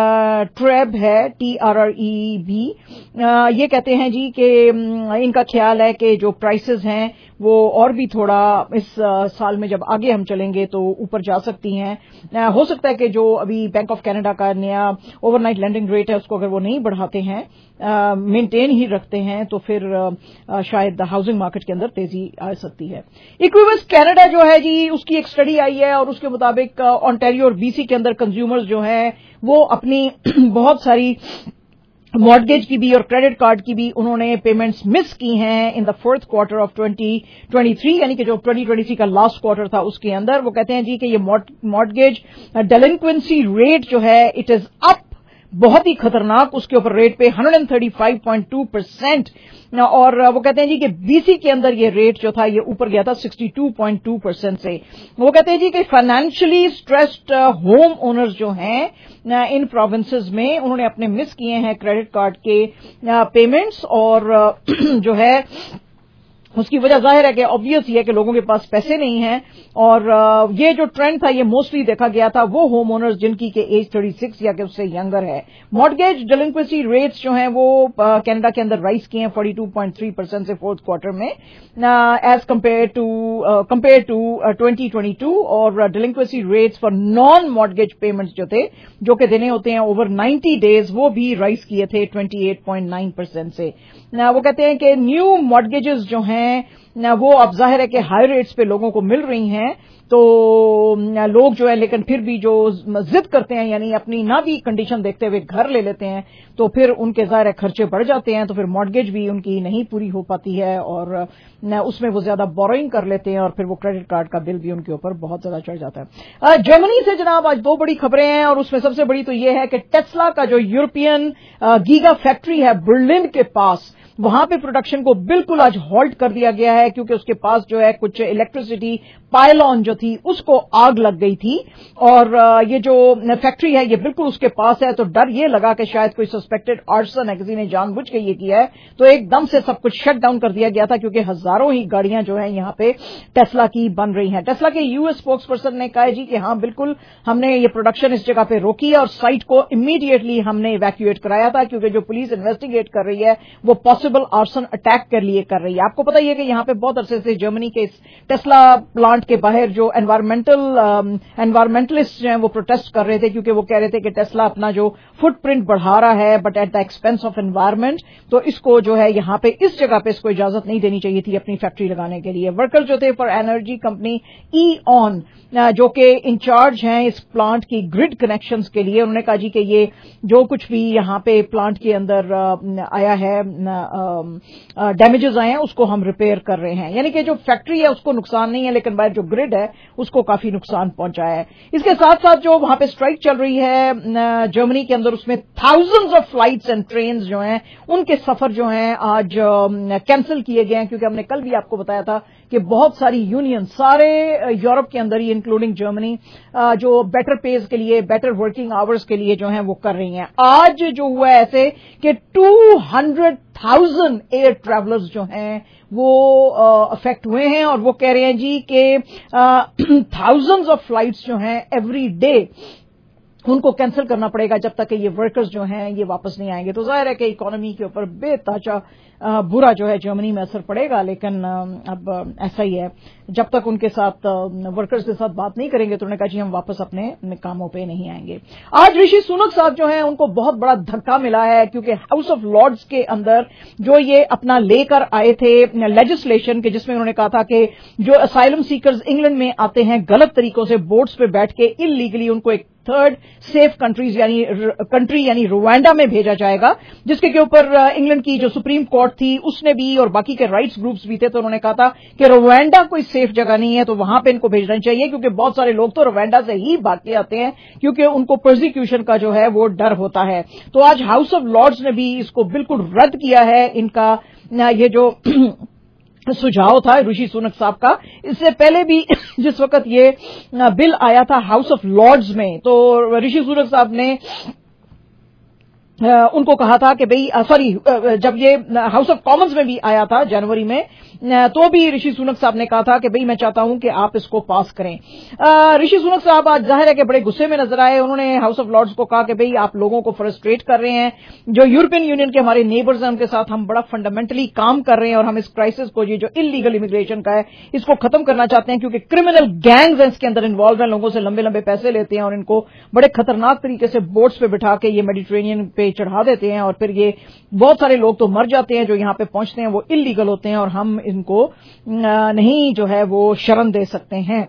ٹریب ہے T R R E B, یہ کہتے ہیں جی کہ ان کا خیال ہے کہ جو پرائسز ہیں وہ اور بھی تھوڑا اس سال میں جب آگے ہم چلیں گے تو اوپر جا سکتی ہیں. ہو سکتا ہے کہ جو ابھی بینک آف کینیڈا کا نیا اوور نائٹ لینڈنگ ریٹ ہے اس کو اگر وہ نہیں بڑھاتے ہیں, مینٹین ہی رکھتے ہیں, تو پھر شاید ہاؤسنگ مارکیٹ کے اندر تیزی آ سکتی ہے. ایکویویسٹ کینیڈا جو ہے جی اس کی ایک اسٹڈی آئی ہے اور اس کے مطابق آنٹیریو اور بی سی کے اندر کنزیومرز جو ہیں وہ اپنی بہت ساری مارگیج کی بھی اور کریڈٹ کارڈ کی بھی انہوں نے پیمنٹس مس کی ہیں in the fourth quarter of twenty twenty three, یعنی کہ جو ٹوئنٹی ٹوئنٹی تھری کا لاسٹ کوارٹر تھا اس کے اندر. وہ کہتے ہیں جی کہ یہ مارگیج ڈیلنکوینسی ریٹ جو ہے اٹ از اپ, بہت ہی خطرناک, اس کے اوپر ریٹ پہ one hundred thirty five point two percent, اور وہ کہتے ہیں جی کہ بی سی کے اندر یہ ریٹ جو تھا یہ اوپر گیا تھا sixty two point two percent سے. وہ کہتے ہیں جی کہ فائنینشلی اسٹریسڈ ہوم اونرز جو ہیں ان پروونسز میں انہوں نے اپنے مس کیے ہیں کریڈٹ کارڈ کے پیمنٹس, اور جو ہے اس کی وجہ ظاہر ہے کہ آبویس یہ ہے کہ لوگوں کے پاس پیسے نہیں ہیں, اور یہ جو ٹرینڈ تھا یہ موسٹلی دیکھا گیا تھا وہ ہوم اونرز جن کی کہ ایج تھرٹی سکس یا کہ اس سے ینگر ہے. مارگیج ڈیلنکوینسی ریٹس جو ہیں وہ کینیڈا کے اندر رائز کیے ہیں forty two point three percent سے فورتھ کوارٹر میں as compare to compare to twenty twenty two, اور delinquency rates for non mortgage payments جو تھے جو کہ دینے ہوتے ہیں اوور نائنٹی ڈیز وہ بھی رائز کیے تھے twenty eight point nine percent سے. وہ کہتے ہیں کہ نیو مارگیجز جو ہیں وہ اب ظاہر ہے کہ ہائی ریٹس پہ لوگوں کو مل رہی ہیں, تو لوگ جو ہے لیکن پھر بھی جو ضد کرتے ہیں یعنی اپنی نہ بھی کنڈیشن دیکھتے ہوئے گھر لے لیتے ہیں تو پھر ان کے ظاہر خرچے بڑھ جاتے ہیں, تو پھر مارگیج بھی ان کی نہیں پوری ہو پاتی ہے اور اس میں وہ زیادہ بوروئنگ کر لیتے ہیں اور پھر وہ کریڈٹ کارڈ کا بل بھی ان کے اوپر بہت زیادہ چڑھ جاتا ہے. جرمنی سے جناب آج دو بڑی خبریں ہیں, اور اس میں سب سے بڑی تو یہ ہے کہ ٹیسلا کا جو یورپین گیگا فیکٹری ہے برلن کے پاس, وہاں پہ پروڈکشن کو بالکل آج ہالٹ کر دیا گیا ہے کیونکہ اس کے پاس جو ہے کچھ الیکٹریسٹی پائلون جو تھی اس کو آگ لگ گئی تھی, اور یہ جو فیکٹری ہے یہ بالکل اس کے پاس ہے, تو ڈر یہ لگا کہ شاید کوئی سسپیکٹڈ آرسن ہے, کسی نے جان بوجھ کے یہ کیا ہے, تو ایک دم سے سب کچھ شٹ ڈاؤن کر دیا گیا تھا کیونکہ ہزاروں ہی گاڑیاں جو ہیں یہاں پہ ٹیسلا کی بن رہی ہیں. ٹیسلا کے یو ایس اسپوکس پرسن نے کہا جی کہ ہاں بالکل ہم نے یہ پروڈکشن اس جگہ پہ روکی ہے اور سائٹ کو امیڈیٹلی ہم نے ایویکویٹ کرایا تھا کیونکہ جو پولیس انویسٹیگیٹ کر رہی ہے وہ پاسبل آرسن اٹیک کے لیے کر رہی ہے. آپ کو پتا ہی ہے کہ یہاں پہ بہت عرصے سے جرمنی کے اس ٹیسلا پلانٹ کے باہر جو انوائرمنٹل انوائرمنٹلسٹ ہیں وہ پروٹیسٹ کر رہے تھے کیونکہ وہ کہہ رہے تھے کہ ٹیسلا اپنا جو فٹ پرنٹ بڑھا رہا ہے but at the expense of environment, تو اس کو جو ہے یہاں پہ اس جگہ پہ اس کو اجازت نہیں دینی چاہیے تھی اپنی فیکٹری لگانے کے لیے. ورکر جو تھے for energy company E on جو کہ انچارج ہیں اس پلانٹ کی گرڈ کنیکشنز کے لیے, انہوں نے کہا جی کہ یہ جو کچھ بھی یہاں پہ پلانٹ کے اندر آیا ہے ڈیمیجز آئے ہیں اس کو ہم ریپیئر کر رہے ہیں, یعنی کہ جو فیکٹری ہے اس کو نقصان نہیں ہے لیکن باہر جو گرڈ ہے اس کو کافی نقصان پہنچا ہے. اس کے ساتھ ساتھ جو وہاں پہ اسٹرائک چل رہی ہے جرمنی کے اندر اس میں thousands of flights and trains جو ہیں ان کے سفر جو ہیں آج کینسل کیے گئے ہیں کیونکہ ہم نے کل بھی آپ کو بتایا تھا کہ بہت ساری یونین سارے یورپ کے اندر ہی انکلوڈنگ جرمنی جو بیٹر پیز کے لیے بیٹر ورکنگ آورز کے لیے جو ہیں وہ کر رہی ہیں. آج جو ہوا ہے ایسے کہ two hundred thousand air travellers جو ہیں وہ افیکٹ ہوئے ہیں اور وہ کہہ رہے ہیں جی کہ تھاؤزنڈز آف فلائٹس جو ہیں ایوری ڈے ان کو کینسل کرنا پڑے گا جب تک کہ یہ ورکرز جو ہیں یہ واپس نہیں آئیں گے. تو ظاہر ہے کہ اکانومی کے اوپر بے تاچا برا جو ہے جرمنی میں اثر پڑے گا, لیکن اب ایسا ہی ہے جب تک ان کے ساتھ ورکرز کے ساتھ بات نہیں کریں گے تو انہوں نے کہا جی ہم واپس اپنے کاموں پہ نہیں آئیں گے. آج رشی سونک صاحب جو ہیں ان کو بہت بڑا دھکا ملا ہے کیونکہ ہاؤس آف لارڈز کے اندر جو یہ اپنا لے کر آئے تھے لیجسلیشن کے جس میں انہوں نے کہا تھا کہ جو اسائلم سیکرز انگلینڈ میں آتے ہیں غلط طریقوں سے بورڈز پہ بیٹھ کے انلیگلی ان کو ایک تھرڈ سیف کنٹریز یعنی کنٹری یعنی روانڈا میں بھیجا جائے گا, جس کے اوپر انگلینڈ کی جو سپریم کورٹ تھی اس نے بھی اور باقی کے رائٹس گروپس بھی تھے تو انہوں نے کہا تھا کہ روانڈا کوئی سیف جگہ نہیں ہے تو وہاں پہ ان کو بھیجنا چاہیے کیونکہ بہت سارے لوگ تو روانڈا سے ہی بھاگ کے آتے ہیں کیونکہ ان کو پرزیکیوشن کا جو ہے وہ ڈر ہوتا ہے. تو آج ہاؤس آف لارڈز نے بھی اس کو بالکل رد کیا ہے. ان کا یہ جو سجھاؤ تھا رشی سونک صاحب کا, اس سے پہلے بھی جس وقت یہ بل آیا تھا ہاؤس آف لارڈز میں تو رشی سونک صاحب نے ان کو کہا تھا کہ بھئی سوری جب یہ ہاؤس آف کامنز میں بھی آیا تھا جنوری میں تو بھی رشی سونک صاحب نے کہا تھا کہ بھئی میں چاہتا ہوں کہ آپ اس کو پاس کریں. رشی سونک صاحب آج ظاہر ہے کہ بڑے غصے میں نظر آئے. انہوں نے ہاؤس آف لارڈز کو کہا کہ بھئی آپ لوگوں کو فرسٹریٹ کر رہے ہیں, جو یورپین یونین کے ہمارے نیبرز ہیں ان کے ساتھ ہم بڑا فنڈامنٹلی کام کر رہے ہیں اور ہم اس کرائسس کو یہ جو انلیگل امیگریشن کا ہے اس کو ختم کرنا چاہتے ہیں کیونکہ کرمنل گینگز ہیں اس کے اندر انوالو ہیں, لوگوں سے لمبے لمبے پیسے لیتے ہیں اور ان کو بڑے خطرناک طریقے سے بوٹس پہ بٹھا کے یہ میڈیٹرینین پہ چڑھا دیتے ہیں اور پھر یہ بہت سارے لوگ تو مر جاتے ہیں جو یہاں پہ پہنچتے ہیں وہ انلیگل ہوتے ہیں اور ہم ان کو نہیں جو ہے وہ شرن دے سکتے ہیں.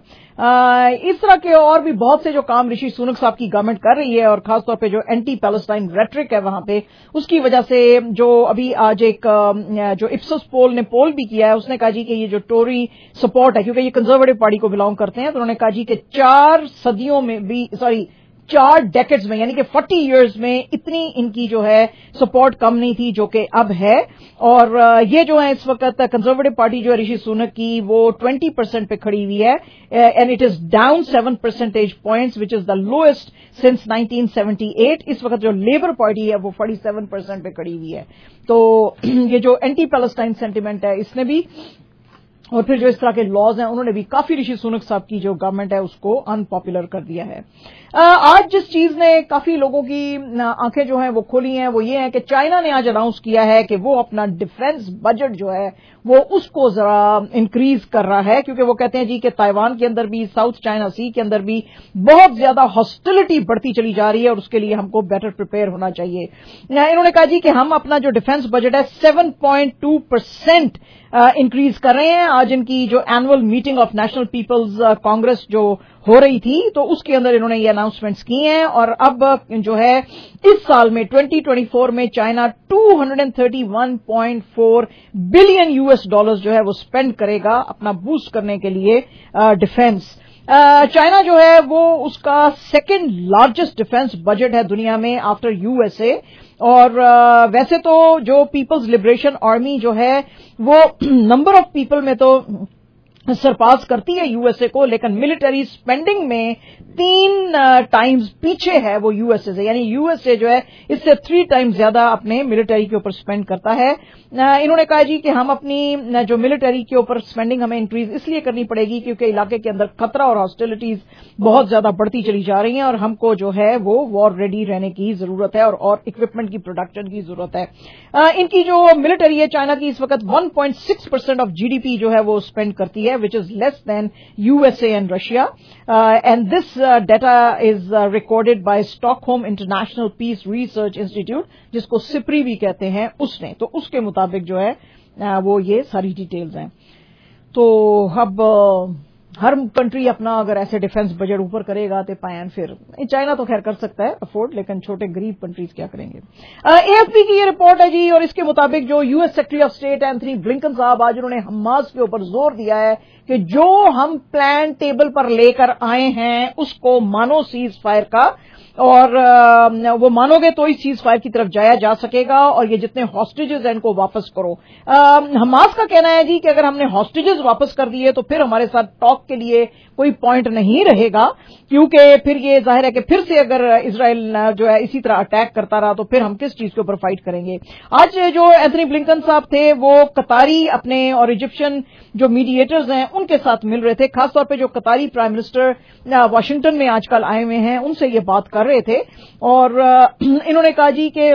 اس طرح کے اور بھی بہت سے جو کام رشی سونک صاحب کی گورنمنٹ کر رہی ہے اور خاص طور پہ جو اینٹی پیلسٹائن ریٹرک ہے وہاں پہ اس کی وجہ سے جو ابھی آج ایک جو اپسوس پول نے پول بھی کیا ہے اس نے کہا جی کہ یہ جو ٹوری سپورٹ ہے کیونکہ یہ کنزرویٹو پارٹی کو بلانگ کرتے ہیں تو انہوں نے کہا جی کہ چار صدیوں میں بھی سوری چار ڈیکڈز میں یعنی کہ فورٹی ایئرز میں اتنی ان کی جو ہے سپورٹ کم نہیں تھی جو کہ اب ہے. اور یہ جو ہے اس وقت کنزرویٹو پارٹی جو ہے رشی سونک کی وہ ٹوینٹی پرسینٹ پہ کھڑی ہوئی ہے and it is down seven percentage points which is the lowest since nineteen seventy eight. اس وقت جو لیبر پارٹی ہے وہ فورٹی سیون پرسینٹ پہ کھڑی ہوئی ہے. تو یہ جو اینٹی پیلسٹائن سینٹیمنٹ ہے اس نے بھی اور پھر جو اس طرح کے لاز ہیں انہوں نے بھی کافی رشی سونک صاحب کی جو گورنمنٹ ہے اس کو ان پاپولر کر دیا ہے. آج جس چیز نے کافی لوگوں کی آنکھیں جو ہیں وہ کھولی ہیں وہ یہ ہے کہ چائنا نے آج اناؤنس کیا ہے کہ وہ اپنا ڈیفنس بجٹ جو ہے وہ اس کو ذرا انکریز کر رہا ہے کیونکہ وہ کہتے ہیں جی کہ تائیوان کے اندر بھی ساؤتھ چائنا سی کے اندر بھی بہت زیادہ ہاسٹیلٹی بڑھتی چلی جا رہی ہے اور اس کے لیے ہم کو بیٹر پریپیئر ہونا چاہیے. انہوں نے کہا جی کہ ہم اپنا جو ڈیفنس بجٹ ہے seven point two percent increase کر رہے ہیں. آج ان کی جو annual meeting of national people's congress جو ہو رہی تھی تو اس کے اندر انہوں نے یہ اناؤنسمنٹس کی ہیں اور اب جو ہے اس سال میں ٹوئنٹی ٹوئنٹی فور میں China two hundred thirty one point four billion U S dollars جو ہے وہ اسپینڈ کرے گا اپنا بوسٹ کرنے کے لیے ڈیفنس. چائنا جو ہے وہ اس کا سیکنڈ لارجسٹ ڈیفنس بجٹ ہے دنیا میں آفٹر یو ایس اے. اور ویسے تو جو پیپلز لبریشن آرمی جو ہے وہ نمبر آف پیپل میں تو سرپاس کرتی ہے یو ایس اے کو لیکن ملٹری اسپینڈنگ میں تین ٹائمز پیچھے ہے وہ یو ایس اے سے, یعنی یو ایس اے جو ہے اس سے تھری ٹائمز زیادہ اپنے ملٹری کے اوپر اسپینڈ کرتا ہے. انہوں نے کہا جی کہ ہم اپنی جو ملٹری کے اوپر اسپینڈنگ ہمیں انکریز اس لیے کرنی پڑے گی کیونکہ علاقے کے اندر خطرہ اور ہاسٹیلٹیز بہت زیادہ بڑھتی چلی جا رہی ہیں اور ہم کو جو ہے وہ وار ریڈی رہنے کی ضرورت ہے اور اور اکوپمنٹ کی پروڈکشن کی ضرورت ہے. ان کی جو ملٹری ہے چائنا کی اس وقت one point six percent of G D P جو ہے وہ اسپینڈ کرتی ہے which is less than U S A and Russia. Uh, and this uh, data is uh, recorded by Stockholm International Peace Research Institute, جس کو سپری بھی کہتے ہیں اس نے. تو اس کے مطابق جو ہے uh, وہ یہ ساری ڈیٹیلز ہیں. تو اب uh, ہر کنٹری اپنا اگر ایسے ڈیفینس بجٹ اوپر کرے گا تو پائن پھر چائنا تو خیر کر سکتا ہے افورڈ، لیکن چھوٹے غریب کنٹریز کیا کریں گے. اے ایف پی کی یہ رپورٹ ہے جی، اور اس کے مطابق جو U S secretary of state Antony Blinken صاحب آج انہوں نے حماس کے اوپر زور دیا ہے کہ جو ہم پلان ٹیبل پر لے کر آئے ہیں اس کو مانو سیز فائر کا، اور وہ مانو گے تو ہی سیز فائر کی طرف جایا جا سکے گا، اور یہ جتنے ہاسٹیجز ہیں ان کو واپس کرو. حماس کا کہنا ہے جی کہ اگر ہم نے ہاسٹیجز واپس کر دیے تو پھر ہمارے ساتھ ٹاک کے لیے کوئی پوائنٹ نہیں رہے گا، کیونکہ پھر یہ ظاہر ہے کہ پھر سے اگر اسرائیل جو ہے اسی طرح اٹیک کرتا رہا تو پھر ہم کس چیز کے اوپر فائٹ کریں گے. آج جو اینتھنی بلنکن صاحب تھے وہ قطاری اپنے اور ایجپشن جو میڈیٹرز ہیں ان کے ساتھ مل رہے تھے، خاص طور پہ جو قطاری پرائم منسٹر واشنگٹن میں آج کل آئے ہوئے ہیں ان سے یہ بات کر رہے تھے، اور انہوں نے کہا جی کہ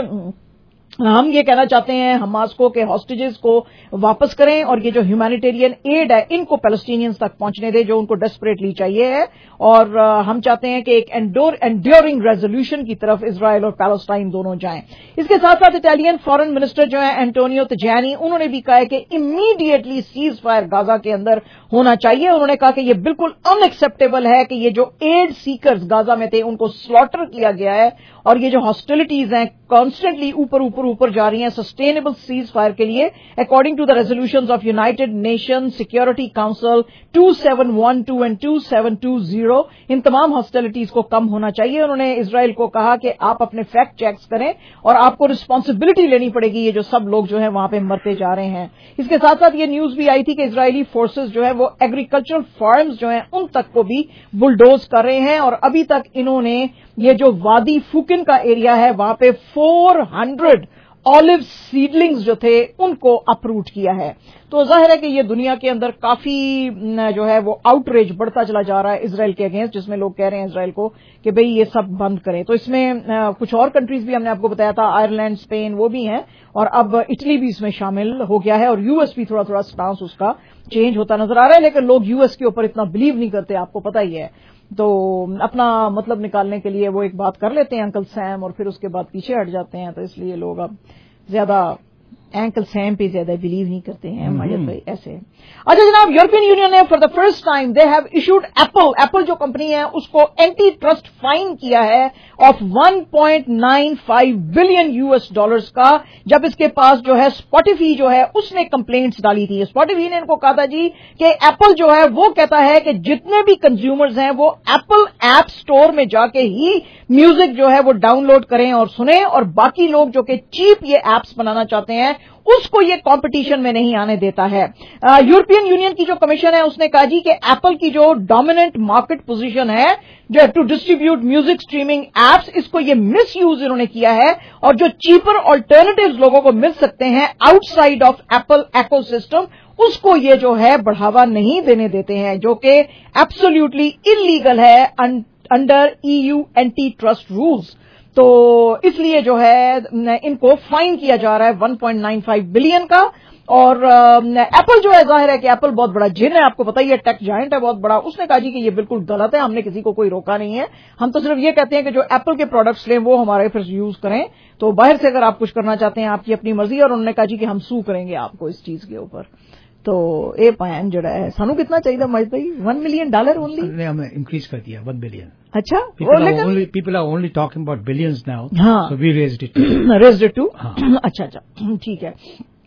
ہم یہ کہنا چاہتے ہیں حماس کو کہ ہاسٹیجز کو واپس کریں، اور یہ جو ہیومینیٹیرین ایڈ ہے ان کو پیلسٹینینز تک پہنچنے دے جو ان کو ڈیسپریٹلی چاہیے ہے، اور ہم چاہتے ہیں کہ ایک انڈیورنگ ریزولوشن کی طرف اسرائیل اور پیلسٹائن دونوں جائیں. اس کے ساتھ ساتھ اٹالین فارن منسٹر جو ہیں اینٹونیو تجانی، انہوں نے بھی کہا ہے کہ امیڈیٹلی سیز فائر غازہ کے اندر ہونا چاہیے. انہوں نے کہا کہ یہ بالکل ان ایکسیپٹیبل ہے کہ یہ جو ایڈ سیکرز غازہ میں تھے ان کو سلاٹر کیا گیا ہے، اور یہ جو ہاسٹیلٹیز ہیں کانسٹنٹلی اوپر اوپر اوپر جا رہی ہیں سسٹینیبل سیز فائر کے لیے according to the resolutions of United Nation Security Council two seven one two and two seven two zero. ان تمام ہاسٹیلٹیز کو کم ہونا چاہیے. انہوں نے اسرائیل کو کہا کہ آپ اپنے فیکٹ چیکس کریں اور آپ کو رسپانسبلٹی لینی پڑے گی، یہ جو سب لوگ جو ہیں وہاں پہ مرتے جا رہے ہیں. اس کے ساتھ ساتھ یہ نیوز بھی آئی تھی کہ اسرائیلی فورسز جو ہے وہ ایگریکلچرل فارمز جو ہیں ان تک کو بھی بلڈوز کر رہے ہیں، اور ابھی تک انہوں نے یہ جو وادی فوکن کا ایریا ہے وہاں پہ فور ہنڈریڈ آلو سیڈلنگز جو تھے ان کو اپروٹ کیا ہے. تو ظاہر ہے کہ یہ دنیا کے اندر کافی جو ہے وہ آؤٹ ریج بڑھتا چلا جا رہا ہے اسرائیل کے اگینسٹ، جس میں لوگ کہہ رہے ہیں اسرائیل کو کہ بھئی یہ سب بند کریں. تو اس میں کچھ اور کنٹریز بھی ہم نے آپ کو بتایا تھا، آئرلینڈ، اسپین، وہ بھی ہیں، اور اب اٹلی بھی اس میں شامل ہو گیا ہے، اور یو ایس بھی تھوڑا تھوڑا سٹانس اس کا چینج ہوتا نظر آ رہا ہے. لیکن لوگ یو ایس کے اوپر اتنا بلیو نہیں کرتے، آپ کو پتہ ہی ہے، تو اپنا مطلب نکالنے کے لیے وہ ایک بات کر لیتے ہیں انکل سیم اور پھر اس کے بعد پیچھے ہٹ جاتے ہیں. تو اس لیے لوگ اب زیادہ اینکل سیم پہ زیادہ بلیو نہیں کرتے ہیں ماجد بھائی ایسے. اچھا جناب، یورپین یونین نے for the first time they have issued Apple Apple جو کمپنی ہے اس کو اینٹی ٹرسٹ فائن کیا ہے of one point nine five billion U S dollars کا، جب اس کے پاس جو ہے اسپوٹیفی جو ہے اس نے کمپلینٹس ڈالی تھی. اسپوٹیفی نے ان کو کہا تھا جی کہ ایپل جو ہے وہ کہتا ہے کہ جتنے بھی کنزیومرز ہیں وہ ایپل ایپ سٹور میں جا کے ہی میوزک جو ہے وہ ڈاؤن لوڈ کریں اور سنیں، اور باقی لوگ جو کہ چیپ یہ ایپس بنانا چاہتے ہیں اس کو یہ کمپٹیشن میں نہیں آنے دیتا ہے. یورپین یونین کی جو کمیشن ہے اس نے کہا جی کہ ایپل کی جو ڈومیننٹ مارکیٹ پوزیشن ہے جو to distribute music streaming apps, اس کو یہ مس یوز انہوں نے کیا ہے، اور جو چیپر آلٹرنیٹیوز لوگوں کو مل سکتے ہیں outside of Apple ecosystem, اس کو یہ جو ہے بڑھاوا نہیں دینے دیتے ہیں، جو کہ ایبسولوٹلی انلیگل ہے under E U antitrust rules. تو اس لیے جو ہے ان کو فائن کیا جا رہا ہے one point nine five billion کا. اور ایپل جو ہے ظاہر ہے کہ ایپل بہت بڑا جن ہے، آپ کو پتہ ہی ہے، ٹیک جائنٹ ہے بہت بڑا. اس نے کہا جی کہ یہ بالکل غلط ہے، ہم نے کسی کو کوئی روکا نہیں ہے، ہم تو صرف یہ کہتے ہیں کہ جو ایپل کے پروڈکٹس لیں وہ ہمارے پھر یوز کریں. تو باہر سے اگر آپ کچھ کرنا چاہتے ہیں آپ کی اپنی مرضی. اور انہوں نے کہا جی کہ ہم سو کریں گے آپ کو اس چیز کے اوپر. تو اے پائن جڑا ہے سانو کتنا چاہیے مجھ بھائی ون ملین ڈالر اونلی ہم نے انکریز کر دیا ون بلین. اچھا people are only talking about billions now, ہاں so we raised it raised it too. اچھا اچھا ٹھیک ہے.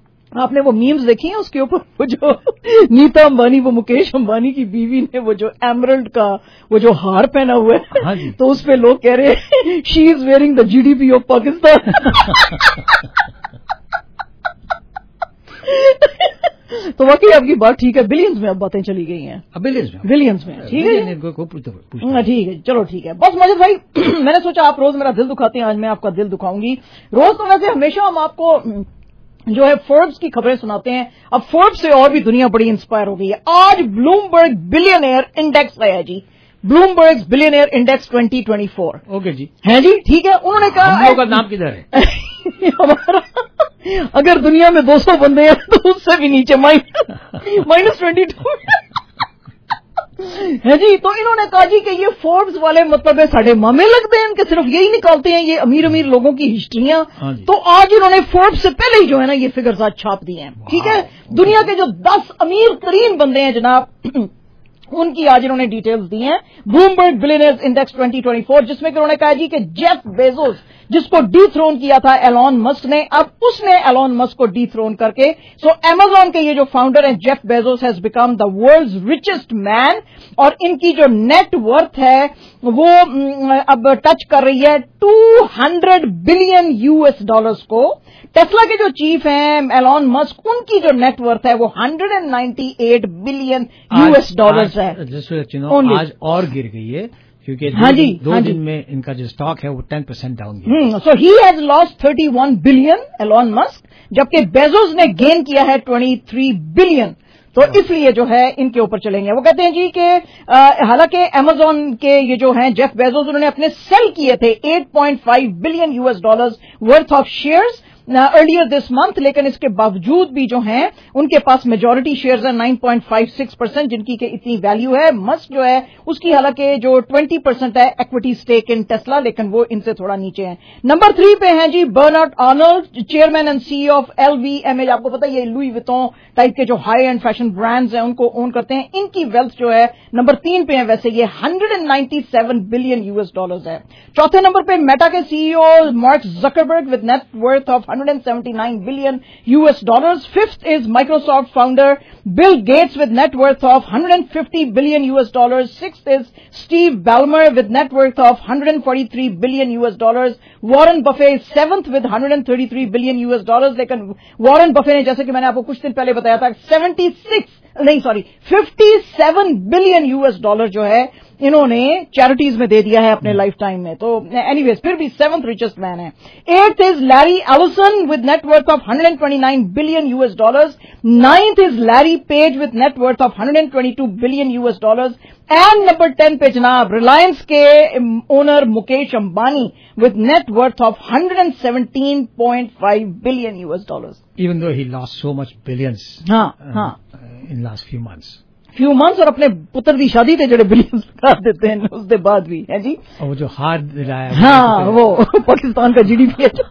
آپ نے وہ میمز دیکھی ہیں اس کے اوپر وہ جو نیتا امبانی وہ مکیش امبانی کی بیوی نے وہ جو ایمرلڈ کا وہ جو ہار پہنا ہوا ہے تو اس پہ لوگ کہہ رہے ہیں she is wearing the G D P of Pakistan. تو واقعی آپ کی بات ٹھیک ہے، بلینز میں اب باتیں چلی گئی ہیں، بلینز میں بلینز میں ٹھیک ہے ٹھیک ہے چلو ٹھیک ہے. بس مجھے بھائی میں نے سوچا آپ روز میرا دل دکھاتے ہیں، آج میں آپ کا دل دکھاؤں گی. روز تو ویسے ہمیشہ ہم آپ کو جو ہے فوربس کی خبریں سناتے ہیں، اب فوربس سے اور بھی دنیا بڑی انسپائر ہو گئی ہے. آج بلومبرگ بلینئر انڈیکس آیا جی، Bloomberg billionaire index twenty twenty four. Okay جی ہے جی ٹھیک ہے. انہوں نے کہا ہم لوگوں کا نام کدھر ہے ہمارا اگر دنیا میں دو سو بندے ہیں تو اس سے بھی نیچے مائنس ٹوینٹی ٹو ہے جی. تو انہوں نے کہا جی کہ یہ فوربس والے مطلب ہے ساڑھے مامے لگتے ہیں ان کے، صرف یہی نکالتے ہیں یہ امیر امیر لوگوں کی ہسٹریاں. تو آج انہوں نے فوربس سے پہلے ہی جو ہے نا یہ فگرز آج چھاپ دی ہیں. ٹھیک ہے، دنیا کے جو دس امیر ترین بندے ہیں جناب उनकी आज इन्होंने डिटेल्स दी हैं। Bloomberg billionaires index twenty twenty four, जिसमें उन्होंने कहा जी कि जेफ बेजोस जिसको डी थ्रोन किया था एलॉन मस्क ने, अब उसने एलॉन मस्क को डी थ्रोन करके, सो अमेजॉन के ये जो फाउंडर हैं Jeff Bezos has become the world's richest man, और इनकी जो नेट वर्थ है वो अब टच कर रही है two hundred billion US dollars को। टेस्ला के जो चीफ हैं एलॉन मस्क, उनकी जो नेट वर्थ है वो one hundred ninety eight billion US dollars है। आज और गिर गई है क्योंकि हाँ जी, दो हाँ दिन जी. में इनका जो स्टॉक है वो टेन परसेंट डाउन गया। So he has lost thirty one billion Elon Musk, जबकि बेजोस ने गेन किया है ट्वेंटी थ्री बिलियन। तो इसलिए जो है इनके ऊपर चलेंगे। वो कहते हैं जी कि हालांकि अमेजॉन के ये जो हैं जेफ बेजोस, उन्होंने अपने सेल किए थे eight point five billion US dollars worth of shares earlier this month, लेकिन इसके बावजूद भी जो हैं उनके पास मेजॉरिटी शेयर्स है nine point five six percent, जिनकी के इतनी वैल्यू है। मस्क जो है उसकी हालांकि जो ट्वेंटी परसेंट है इक्विटी स्टेक इन टेस्ला, लेकिन वो इनसे थोड़ा नीचे है। नंबर थ्री पे हैं जी Bernard Arnault, chairman and CEO of LVMH. आपको पता है ये लुई विटॉन टाइप के जो हाई एंड फैशन ब्रांड्स हैं उनको ओन करते हैं। इनकी वेल्थ जो है नंबर तीन पे है, वैसे ये one hundred ninety seven billion US dollars है। चौथे नंबर पे मेटा के CEO Mark Zuckerberg with net worth of one hundred seventy nine billion US dollars. Fifth is Microsoft founder Bill Gates with net worth of one hundred fifty billion US dollars. Sixth is Steve Ballmer with net worth of one hundred forty three billion US dollars. Warren Buffett seventh with one hundred thirty three billion US dollars, लेकिन Warren Buffett ने, जैसे कि मैंने आपको कुछ दिन पहले बताया था, सेवेंटी सिक्स नहीं sorry fifty seven billion US dollar जो है इन्होंने चैरिटीज में दे दिया है अपने लाइफ टाइम में। तो एनीवेज फिर भी सेवंथ रिचेस्ट मैन है। Eighth is Larry Ellison with net worth of one hundred twenty nine billion US dollars. Ninth is Larry Page with net worth of one hundred twenty two billion US dollars. And number ten पे जनाब Reliance के owner Mukesh Ambani with net worth of one hundred seventeen point five billion US dollars. Even though he lost so much billions हाँ हाँ in last few months few months और अपने पुत्र की शादी थे जड़े बिलियंस कर देते हैं उसके बाद भी है जी। और वो जो हार दिलाया हाँ वो पाकिस्तान का जीडीपी है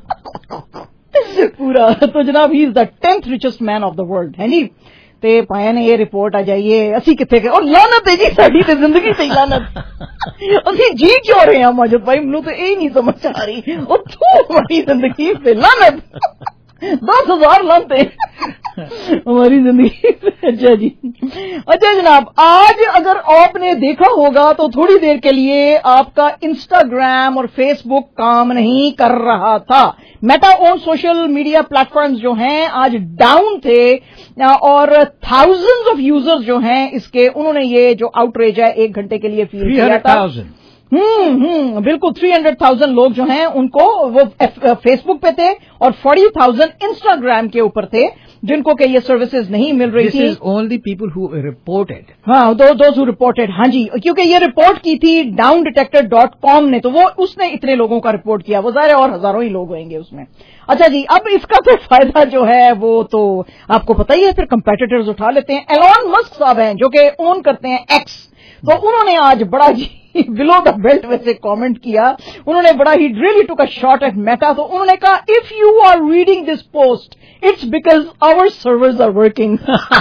पूरा। तो जनाब he is the tenth richest man of the world है जी। ते पाया ने ये रिपोर्ट आ जाइए असी कितने गए और लानत है जी साड़ी ते जिंदगी से लानत असी जी क्यों रहे हैं माजद भाई, मैनू तो यही नहीं समझ आ रही और तू हमारी जिंदगी पे लानत दस हजार लाते हमारी जिंदगी। अच्छा जी, अच्छा जनाब, आज अगर आपने देखा होगा तो थोड़ी देर के लिए आपका इंस्टाग्राम और फेसबुक काम नहीं कर रहा था। Meta own social media platforms जो हैं आज डाउन थे और थाउजेंड्स ऑफ यूजर्स जो हैं इसके, उन्होंने ये जो आउटरीच है एक घंटे के लिए फील किया था। हम्म हम्म बिल्कुल थ्री हंड्रेड थाउजेंड लोग जो हैं उनको वो फेसबुक पे थे और फोर्टी थाउजेंड इंस्टाग्राम के ऊपर थे जिनको कि ये सर्विसेज नहीं मिल रही थी। This is only people who reported. हाँ दो दोज हु रिपोर्टेड। हाँ जी, क्योंकि ये रिपोर्ट की थी डाउन डिटेक्टर डॉट कॉम ने, तो वो उसने इतने लोगों का रिपोर्ट किया, वो ज़ाहिर है और हजारों ही लोग होंगे उसमें। अच्छा जी, अब इसका तो फायदा जो है वो तो आपको पता ही है, फिर कंपेटिटर्स उठा लेते हैं। एलॉन मस्क साहब हैं जो कि ओन करते हैं एक्स, तो उन्होंने आज बड़ा जी बिलो द बेल्ट वैसे कमेंट किया। उन्होंने बड़ा ही really took a shot at Meta. तो उन्होंने कहा if you are reading this post it's because our servers are working.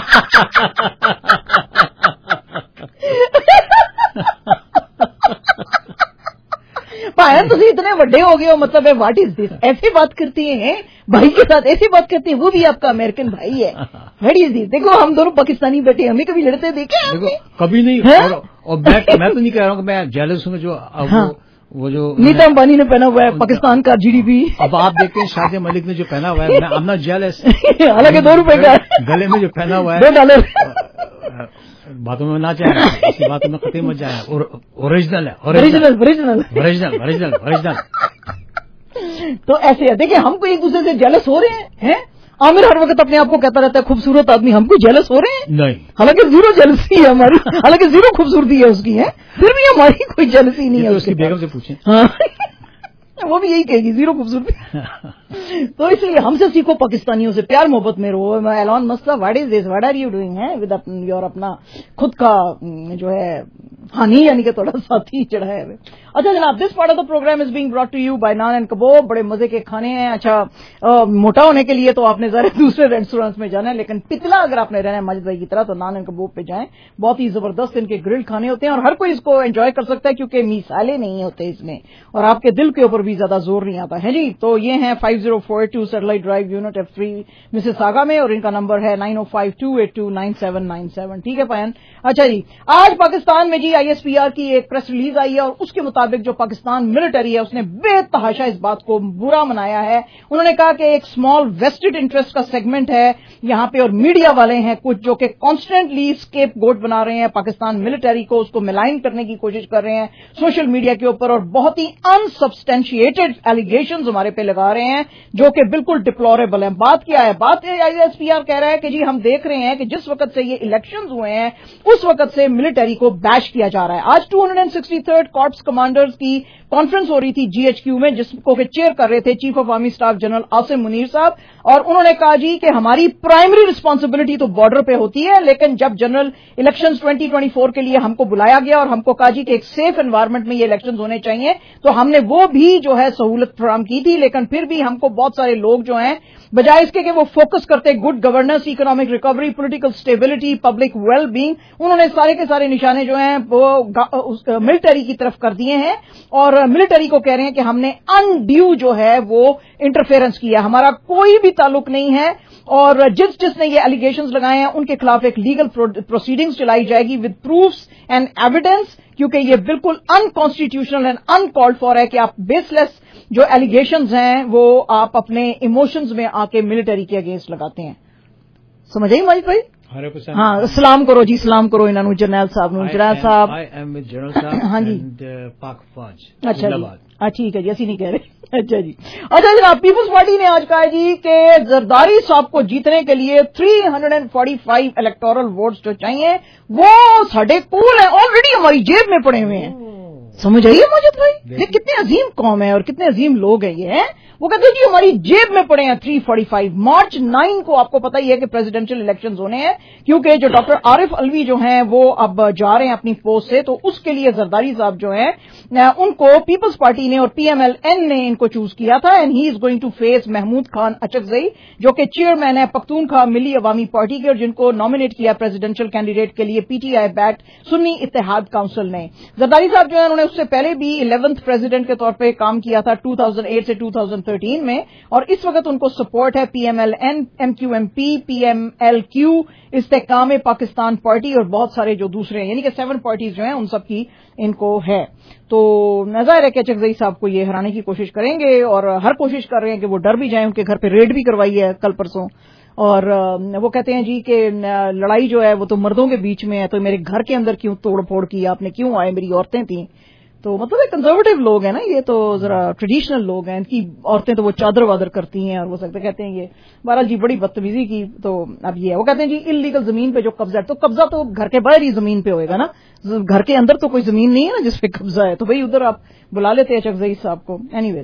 भाई तुम इतने बड़े हो गए हो, मतलब है व्हाट इज दिस, ऐसी बात करती हैं भाई के साथ, ऐसी बात करती है, वो भी आपका अमेरिकन भाई है। व्हाट इज दिस, देखो हम दोनों पाकिस्तानी बैठे, हमें कभी लड़ते देखे देखो कभी नहीं। और, और मैं, मैं तो नहीं कह रहा हूँ कि मैं जेलस हूँ जो हाँ। वो, वो जो नीता अंबानी ने पहना हुआ है पाकिस्तान का जीडीपी। अब आप देखते हैं शादिया मलिक ने जो पहना हुआ है, I'm not jealous। हालांकि दो रुपए का गले में जो पहना हुआ है दो डॉलर। बातों में ना जाए, इसी बातों में खत्म मत जाए। ओरिजिनल है, original original original original original. तो ऐसे है, देखिए हमको एक दूसरे से जेलस हो रहे हैं हैं? आमिर हर वक्त अपने आप को कहता रहता है खूबसूरत आदमी, हमको जेलस हो रहे हैं? नहीं, हालांकि जीरो जेलसी है हमारी, हालांकि जीरो खूबसूरती है उसकी है, फिर भी हमारी कोई जेलसी नहीं है। उसकी बेगम से पूछें, हाँ वो भी यही कहेगी जीरो खूबसूरती। तो इसलिए हमसे सीखो, पाकिस्तानियों से प्यार मोहब्बत में रहो। Elon Musk, what is this, what are you doing है विद योर अपना खुद का जो है फानी यानी कि थोड़ा साथी चढ़ा है। अच्छा जनाब, this part of the program is being brought to you by Naan and Kabab. बड़े मजे के खाने हैं। अच्छा आ, मोटा होने के लिए तो आपने जरा दूसरे रेस्टोरेंट्स में जाना है, लेकिन पितला अगर आपने रहना है माजिद भाई की तरह तो नान एंड कबाब पे जाएं। बहुत ही जबरदस्त इनके ग्रिल्ड खाने होते हैं और हर कोई इसको एंजॉय कर सकता है क्योंकि मिसाले नहीं होते इसमें और आपके दिल के ऊपर भी ज्यादा जोर नहीं आता है जी। तो ये हैं five zero four two Satellite Drive unit F three Mississauga में और इनका नंबर है nine O five two eight two nine seven nine seven. ठीक है पायन। अच्छा जी, आज पाकिस्तान में जी आई एस पी आर की एक प्रेस रिलीज आई है और उसके मुताबिक जो पाकिस्तान मिलिट्री है उसने बेतहाशा इस बात को बुरा मनाया है। उन्होंने कहा कि एक स्मॉल वेस्टेड इंटरेस्ट का सेगमेंट है यहां पे और मीडिया वाले हैं कुछ जो कि कॉन्स्टेंटली स्केप गोट बना रहे हैं पाकिस्तान मिलिट्री को, उसको मिलाइन करने की कोशिश कर रहे हैं सोशल मीडिया के ऊपर और बहुत ही अनसब्सटेंशिएटेड एलिगेशंस हमारे पे लगा रहे हैं जो कि बिल्कुल डिप्लोरेबल है। बात क्या है? बात आई एस पी आर कह रहा है कि जी हम देख रहे हैं कि जिस वक्त से ये इलेक्शंस हुए हैं उस वक्त से मिलिट्री को बैश किया जा रहा है। आज two hundred sixty third corps commanders की कॉन्फ्रेंस हो रही थी जी एच क्यू में जिसको कि चेयर कर रहे थे chief of army staff general Asim Munir साहब और उन्होंने कहा जी कि हमारी प्राइमरी रिस्पांसिबिलिटी तो बॉर्डर पे होती है, लेकिन जब general elections twenty twenty four के लिए हमको बुलाया गया और हमको कहा जी कि एक सेफ एनवायरनमेंट में ये इलेक्शंस होने चाहिए तो हमने वो भी जो है सहूलत फराहम की थी, लेकिन फिर भी हमको बहुत सारे लोग जो हैं बजाय इसके कि वो फोकस करते good governance, economic recovery, political stability, public well being, उन्होंने सारे के सारे निशाने जो हैं वो मिलिट्री की तरफ कर दिए हैं और मिलिट्री को कह रहे हैं कि हमने अनड्यू जो है वो इंटरफेरेंस किया, हमारा कोई भी ताल्लुक नहीं है और जिस जिसने ये एलिगेशंस लगाए हैं उनके खिलाफ एक लीगल प्रोसीडिंग्स चलाई जाएगी विद प्रूफ्स एंड एविडेंस क्योंकि ये बिल्कुल अनकॉन्स्टिट्यूशनल एंड अनकॉल्ड फॉर है कि आप बेसलेस जो एलिगेशंस हैं वो आप अपने इमोशंस में आके मिलिट्री के अगेंस्ट लगाते हैं। समझ आई माजिद भाई? हाँ, सलाम करो जी, सलाम करो इन्होंने जरनैल साहब नु जरनैल साहब आई एम विद जनरल साहब हाँ जी पाक फौज। अच्छा जी, हाँ ठीक है जी, ऐसी नहीं कह रहे। अच्छा जी, अच्छा जनाब, पीपुल्स पार्टी ने आज कहा जी कि जरदारी साहब को जीतने के लिए three hundred forty five electoral votes जो चाहिए वो साढ़े कूल है, ऑलरेडी हमारी जेब में पड़े हुए हैं। समझ आइए माजिद भाई, ये कितने अजीम कौम है और कितने अजीम लोग हैं ये हैं। वो कहते हैं जी हमारी जेब में पड़े हैं three forty five. March nine को आपको पता ही है कि प्रेसिडेंशियल इलेक्शंस होने हैं क्योंकि जो डॉक्टर आरिफ अलवी जो हैं वो अब जा रहे हैं अपनी पोस्ट से, तो उसके लिए जरदारी साहब जो हैं उनको पीपल्स पार्टी ने और पीएमएलएन ने इनको चूज किया था and he is going to face Mahmood Khan Achakzai जो कि चेयरमैन है पख्तूनख्वा मिली अवामी पार्टी के और जिनको नॉमिनेट किया प्रेसिडेंशियल कैंडिडेट के लिए PTI backed Sunni Ittehad Council ने। जरदारी साहब जो है उन्होंने उससे पहले भी इलेवेंथ प्रेसिडेंट के तौर पर काम किया था टू थाउजेंड एट से टू थाउजेंड थर्टीन में और इस वक्त उनको सपोर्ट है PMLN, MQMP, PMLQ, Istehkam Pakistan Party और बहुत सारे जो दूसरे हैं यानी कि सेवन पार्टीज जो हैं उन सब की इनको है। तो नज़ाहिर है कि अचकजई साहब को ये हराने की कोशिश करेंगे और हर कोशिश कर रहे हैं कि वो डर भी जाएं। उनके घर पे रेड भी करवाई है कल परसों और वो कहते हैं जी कि लड़ाई जो है वो तो मर्दों के बीच में है, तो मेरे घर के अंदर क्यों तोड़ फोड़ की आपने, क्यों आए, मेरी औरतें थी। तो मतलब एक कंजर्वेटिव लोग हैं ना, ये तो जरा ट्रेडिशनल लोग हैं, इनकी औरतें तो वो चादर वादर करती हैं और वो सकते कहते हैं ये बहरहाल जी बड़ी बदतमीजी की। तो अब ये है, वो कहते हैं जी इल्लीगल जमीन पे जो कब्जा है तो कब्जा तो घर के बाहर ही जमीन पे होएगा ना, घर के अंदर तो कोई जमीन नहीं है ना जिसपे कब्जा है, तो भाई उधर आप बुला लेते हैं अचकजई साहब को। एनीवेज,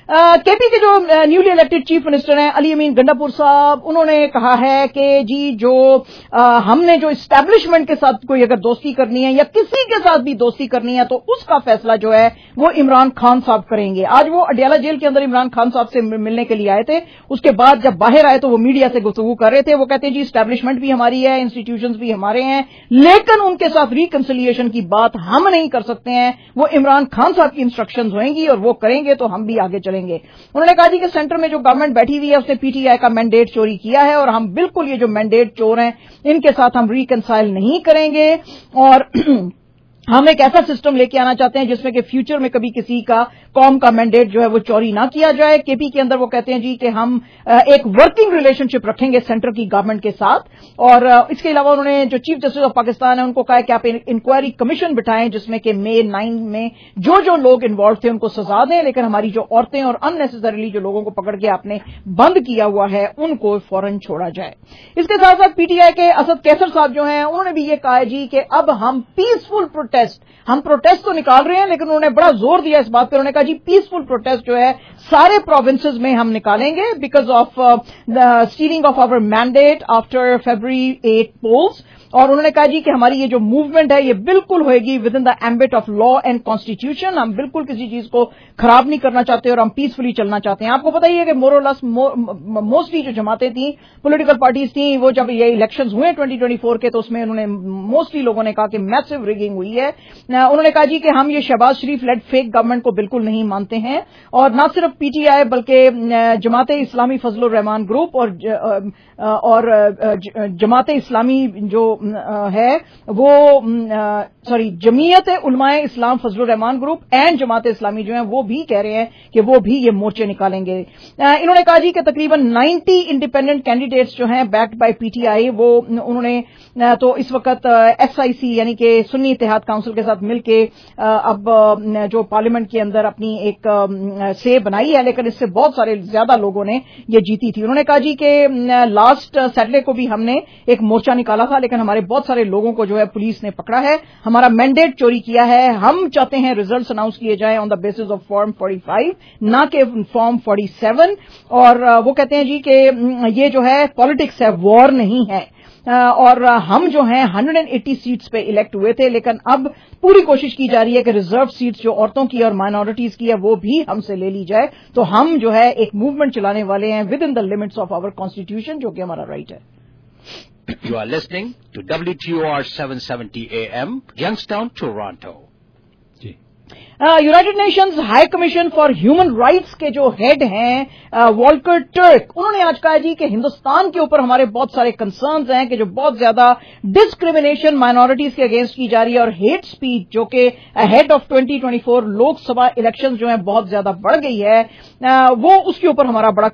केपी के जो न्यूली इलेक्टेड चीफ मिनिस्टर हैं अली अमीन गंडापुर साहब, उन्होंने कहा है कि जी जो आ, हमने जो इस्टेब्लिशमेंट के साथ कोई अगर दोस्ती करनी है या किसी के साथ भी दोस्ती करनी है तो उसका फैसला जो है वो इमरान खान साहब करेंगे। आज वो अडियाला जेल के अंदर इमरान खान साहब से मिलने के लिए आए थे, उसके बाद जब बाहर आए तो वो मीडिया से गुफ्तगू कर रहे थे। वो कहते हैं जी इस्टेब्लिशमेंट भी हमारी है, इंस्टीट्यूशंस भी हमारे हैं, लेकिन उनके साथ रिकंसिलिएशन की बात हम नहीं कर सकते हैं, वो इमरान खान साहब की इंस्ट्रक्शंस होंगी और वो करेंगे तो हम भी आगे चलेंगे। उन्होंने कहा जी कि सेंटर में जो गवर्नमेंट बैठी हुई है उसने पीटीआई का मैंडेट चोरी किया है और हम बिल्कुल ये जो मैंडेट चोर हैं इनके साथ हम रिकंसाइल नहीं करेंगे और हम एक ऐसा सिस्टम लेके आना चाहते हैं जिसमें कि फ्यूचर में कभी किसी का कौम का मैंडेट जो है वो चोरी ना किया जाए। केपी के अंदर वो कहते हैं जी कि हम एक वर्किंग रिलेशनशिप रखेंगे सेंटर की गवर्नमेंट के साथ और इसके अलावा उन्होंने जो चीफ जस्टिस ऑफ पाकिस्तान है उनको कहा कि आप इंक्वायरी कमीशन बिठाएं जिसमें कि मे नाइन में जो जो लोग इन्वॉल्व थे उनको सजा दें, लेकिन हमारी जो औरतें और अननेसेसरीली जो लोगों को पकड़ के आपने बंद किया हुआ है उनको फौरन छोड़ा जाए। इसके साथ साथ पीटीआई के असद कैसर साहब जो हैं उन्होंने भी ये कहा है जी कि अब हम पीसफुल प्रोटेस्ट हम प्रोटेस्ट तो निकाल रहे हैं, लेकिन उन्होंने बड़ा जोर दिया इस बात पर, उन्होंने कहा जी पीसफुल प्रोटेस्ट जो है सारे प्रोविंसेस में हम निकालेंगे because of the stealing of our mandate after February eight polls. और उन्होंने कहा जी कि हमारी ये जो मूवमेंट है ये बिल्कुल होएगी within the ambit of law and constitution. हम बिल्कुल किसी चीज को खराब नहीं करना चाहते और हम पीसफुली चलना चाहते हैं। आपको पता ही है कि मोरलेस मोस्टली जो जमातें थी, पॉलिटिकल पार्टीज थी, वो जब ये इलेक्शंस हुए ट्वेंटी ट्वेंटी फोर के तो उसमें उन्होंने मोस्टली लोगों ने कहा कि मैसिव रिगिंग हुई है। उन्होंने कहा जी कि हम ये Shahbaz Sharif led fake government को बिल्कुल नहीं मानते हैं और न सिर्फ पीटीआई बल्कि जमात इस्लामी फजलुर रहमान ग्रुप और और जमात इस्लामी जो है वो sorry Jamiat Ulema Islam Fazlur Rehman group and Jamaat Islami जो है वो भी कह रहे हैं कि वो भी ये मोर्चे निकालेंगे। इन्होंने कहा जी कि तकरीबन नब्बे इंडिपेंडेंट कैंडिडेट्स जो हैं बैक्ड बाय पीटीआई वो उन्होंने तो इस वक्त एसआईसी यानी कि सुन्नी इत्तेहाद काउंसिल के साथ मिलके अब जो पार्लियामेंट के अंदर अपनी एक से बनाई है, लेकिन इससे बहुत सारे ज्यादा लोगों ने ये जीती थी। उन्होंने कहा जी कि लास्ट सैटरडे को भी हमने एक मोर्चा निकाला था लेकिन हमारे बहुत सारे लोगों को जो है पुलिस ने पकड़ा है, हमारा मैंडेट चोरी किया है। हम चाहते हैं रिजल्ट्स अनाउंस किए जाएं on the basis of form forty five ना कि फॉर्म फोर्टी सेवन। और वो कहते हैं जी कि ये जो है पॉलिटिक्स है, वॉर नहीं है। और हम जो हैं एक सौ अस्सी सीट्स पे इलेक्ट हुए थे लेकिन अब पूरी कोशिश की जा रही है कि रिजर्व सीट्स जो औरतों की और माइनॉरिटीज की है वो भी हमसे ले ली जाए। तो हम जो है एक मूवमेंट चलाने वाले हैं within the limits of our constitution, जो कि हमारा राइट है। You are listening to W T O R seven seventy A M, Youngstown, Toronto. United Nations High Commission for Human Rights के जो हेड हैं वॉल्कर टर्क, उन्होंने आज कहा जी कि हिंदुस्तान के ऊपर हमारे बहुत सारे कंसर्न्स हैं कि जो बहुत ज्यादा डिस्क्रिमिनेशन माइनॉरिटीज के अगेंस्ट की जा रही है और हेट स्पीच जो कि ahead of twenty twenty four Lok Sabha elections जो हैं बहुत ज्यादा बढ़ गई है, वो उसके ऊपर हमारा बड़ा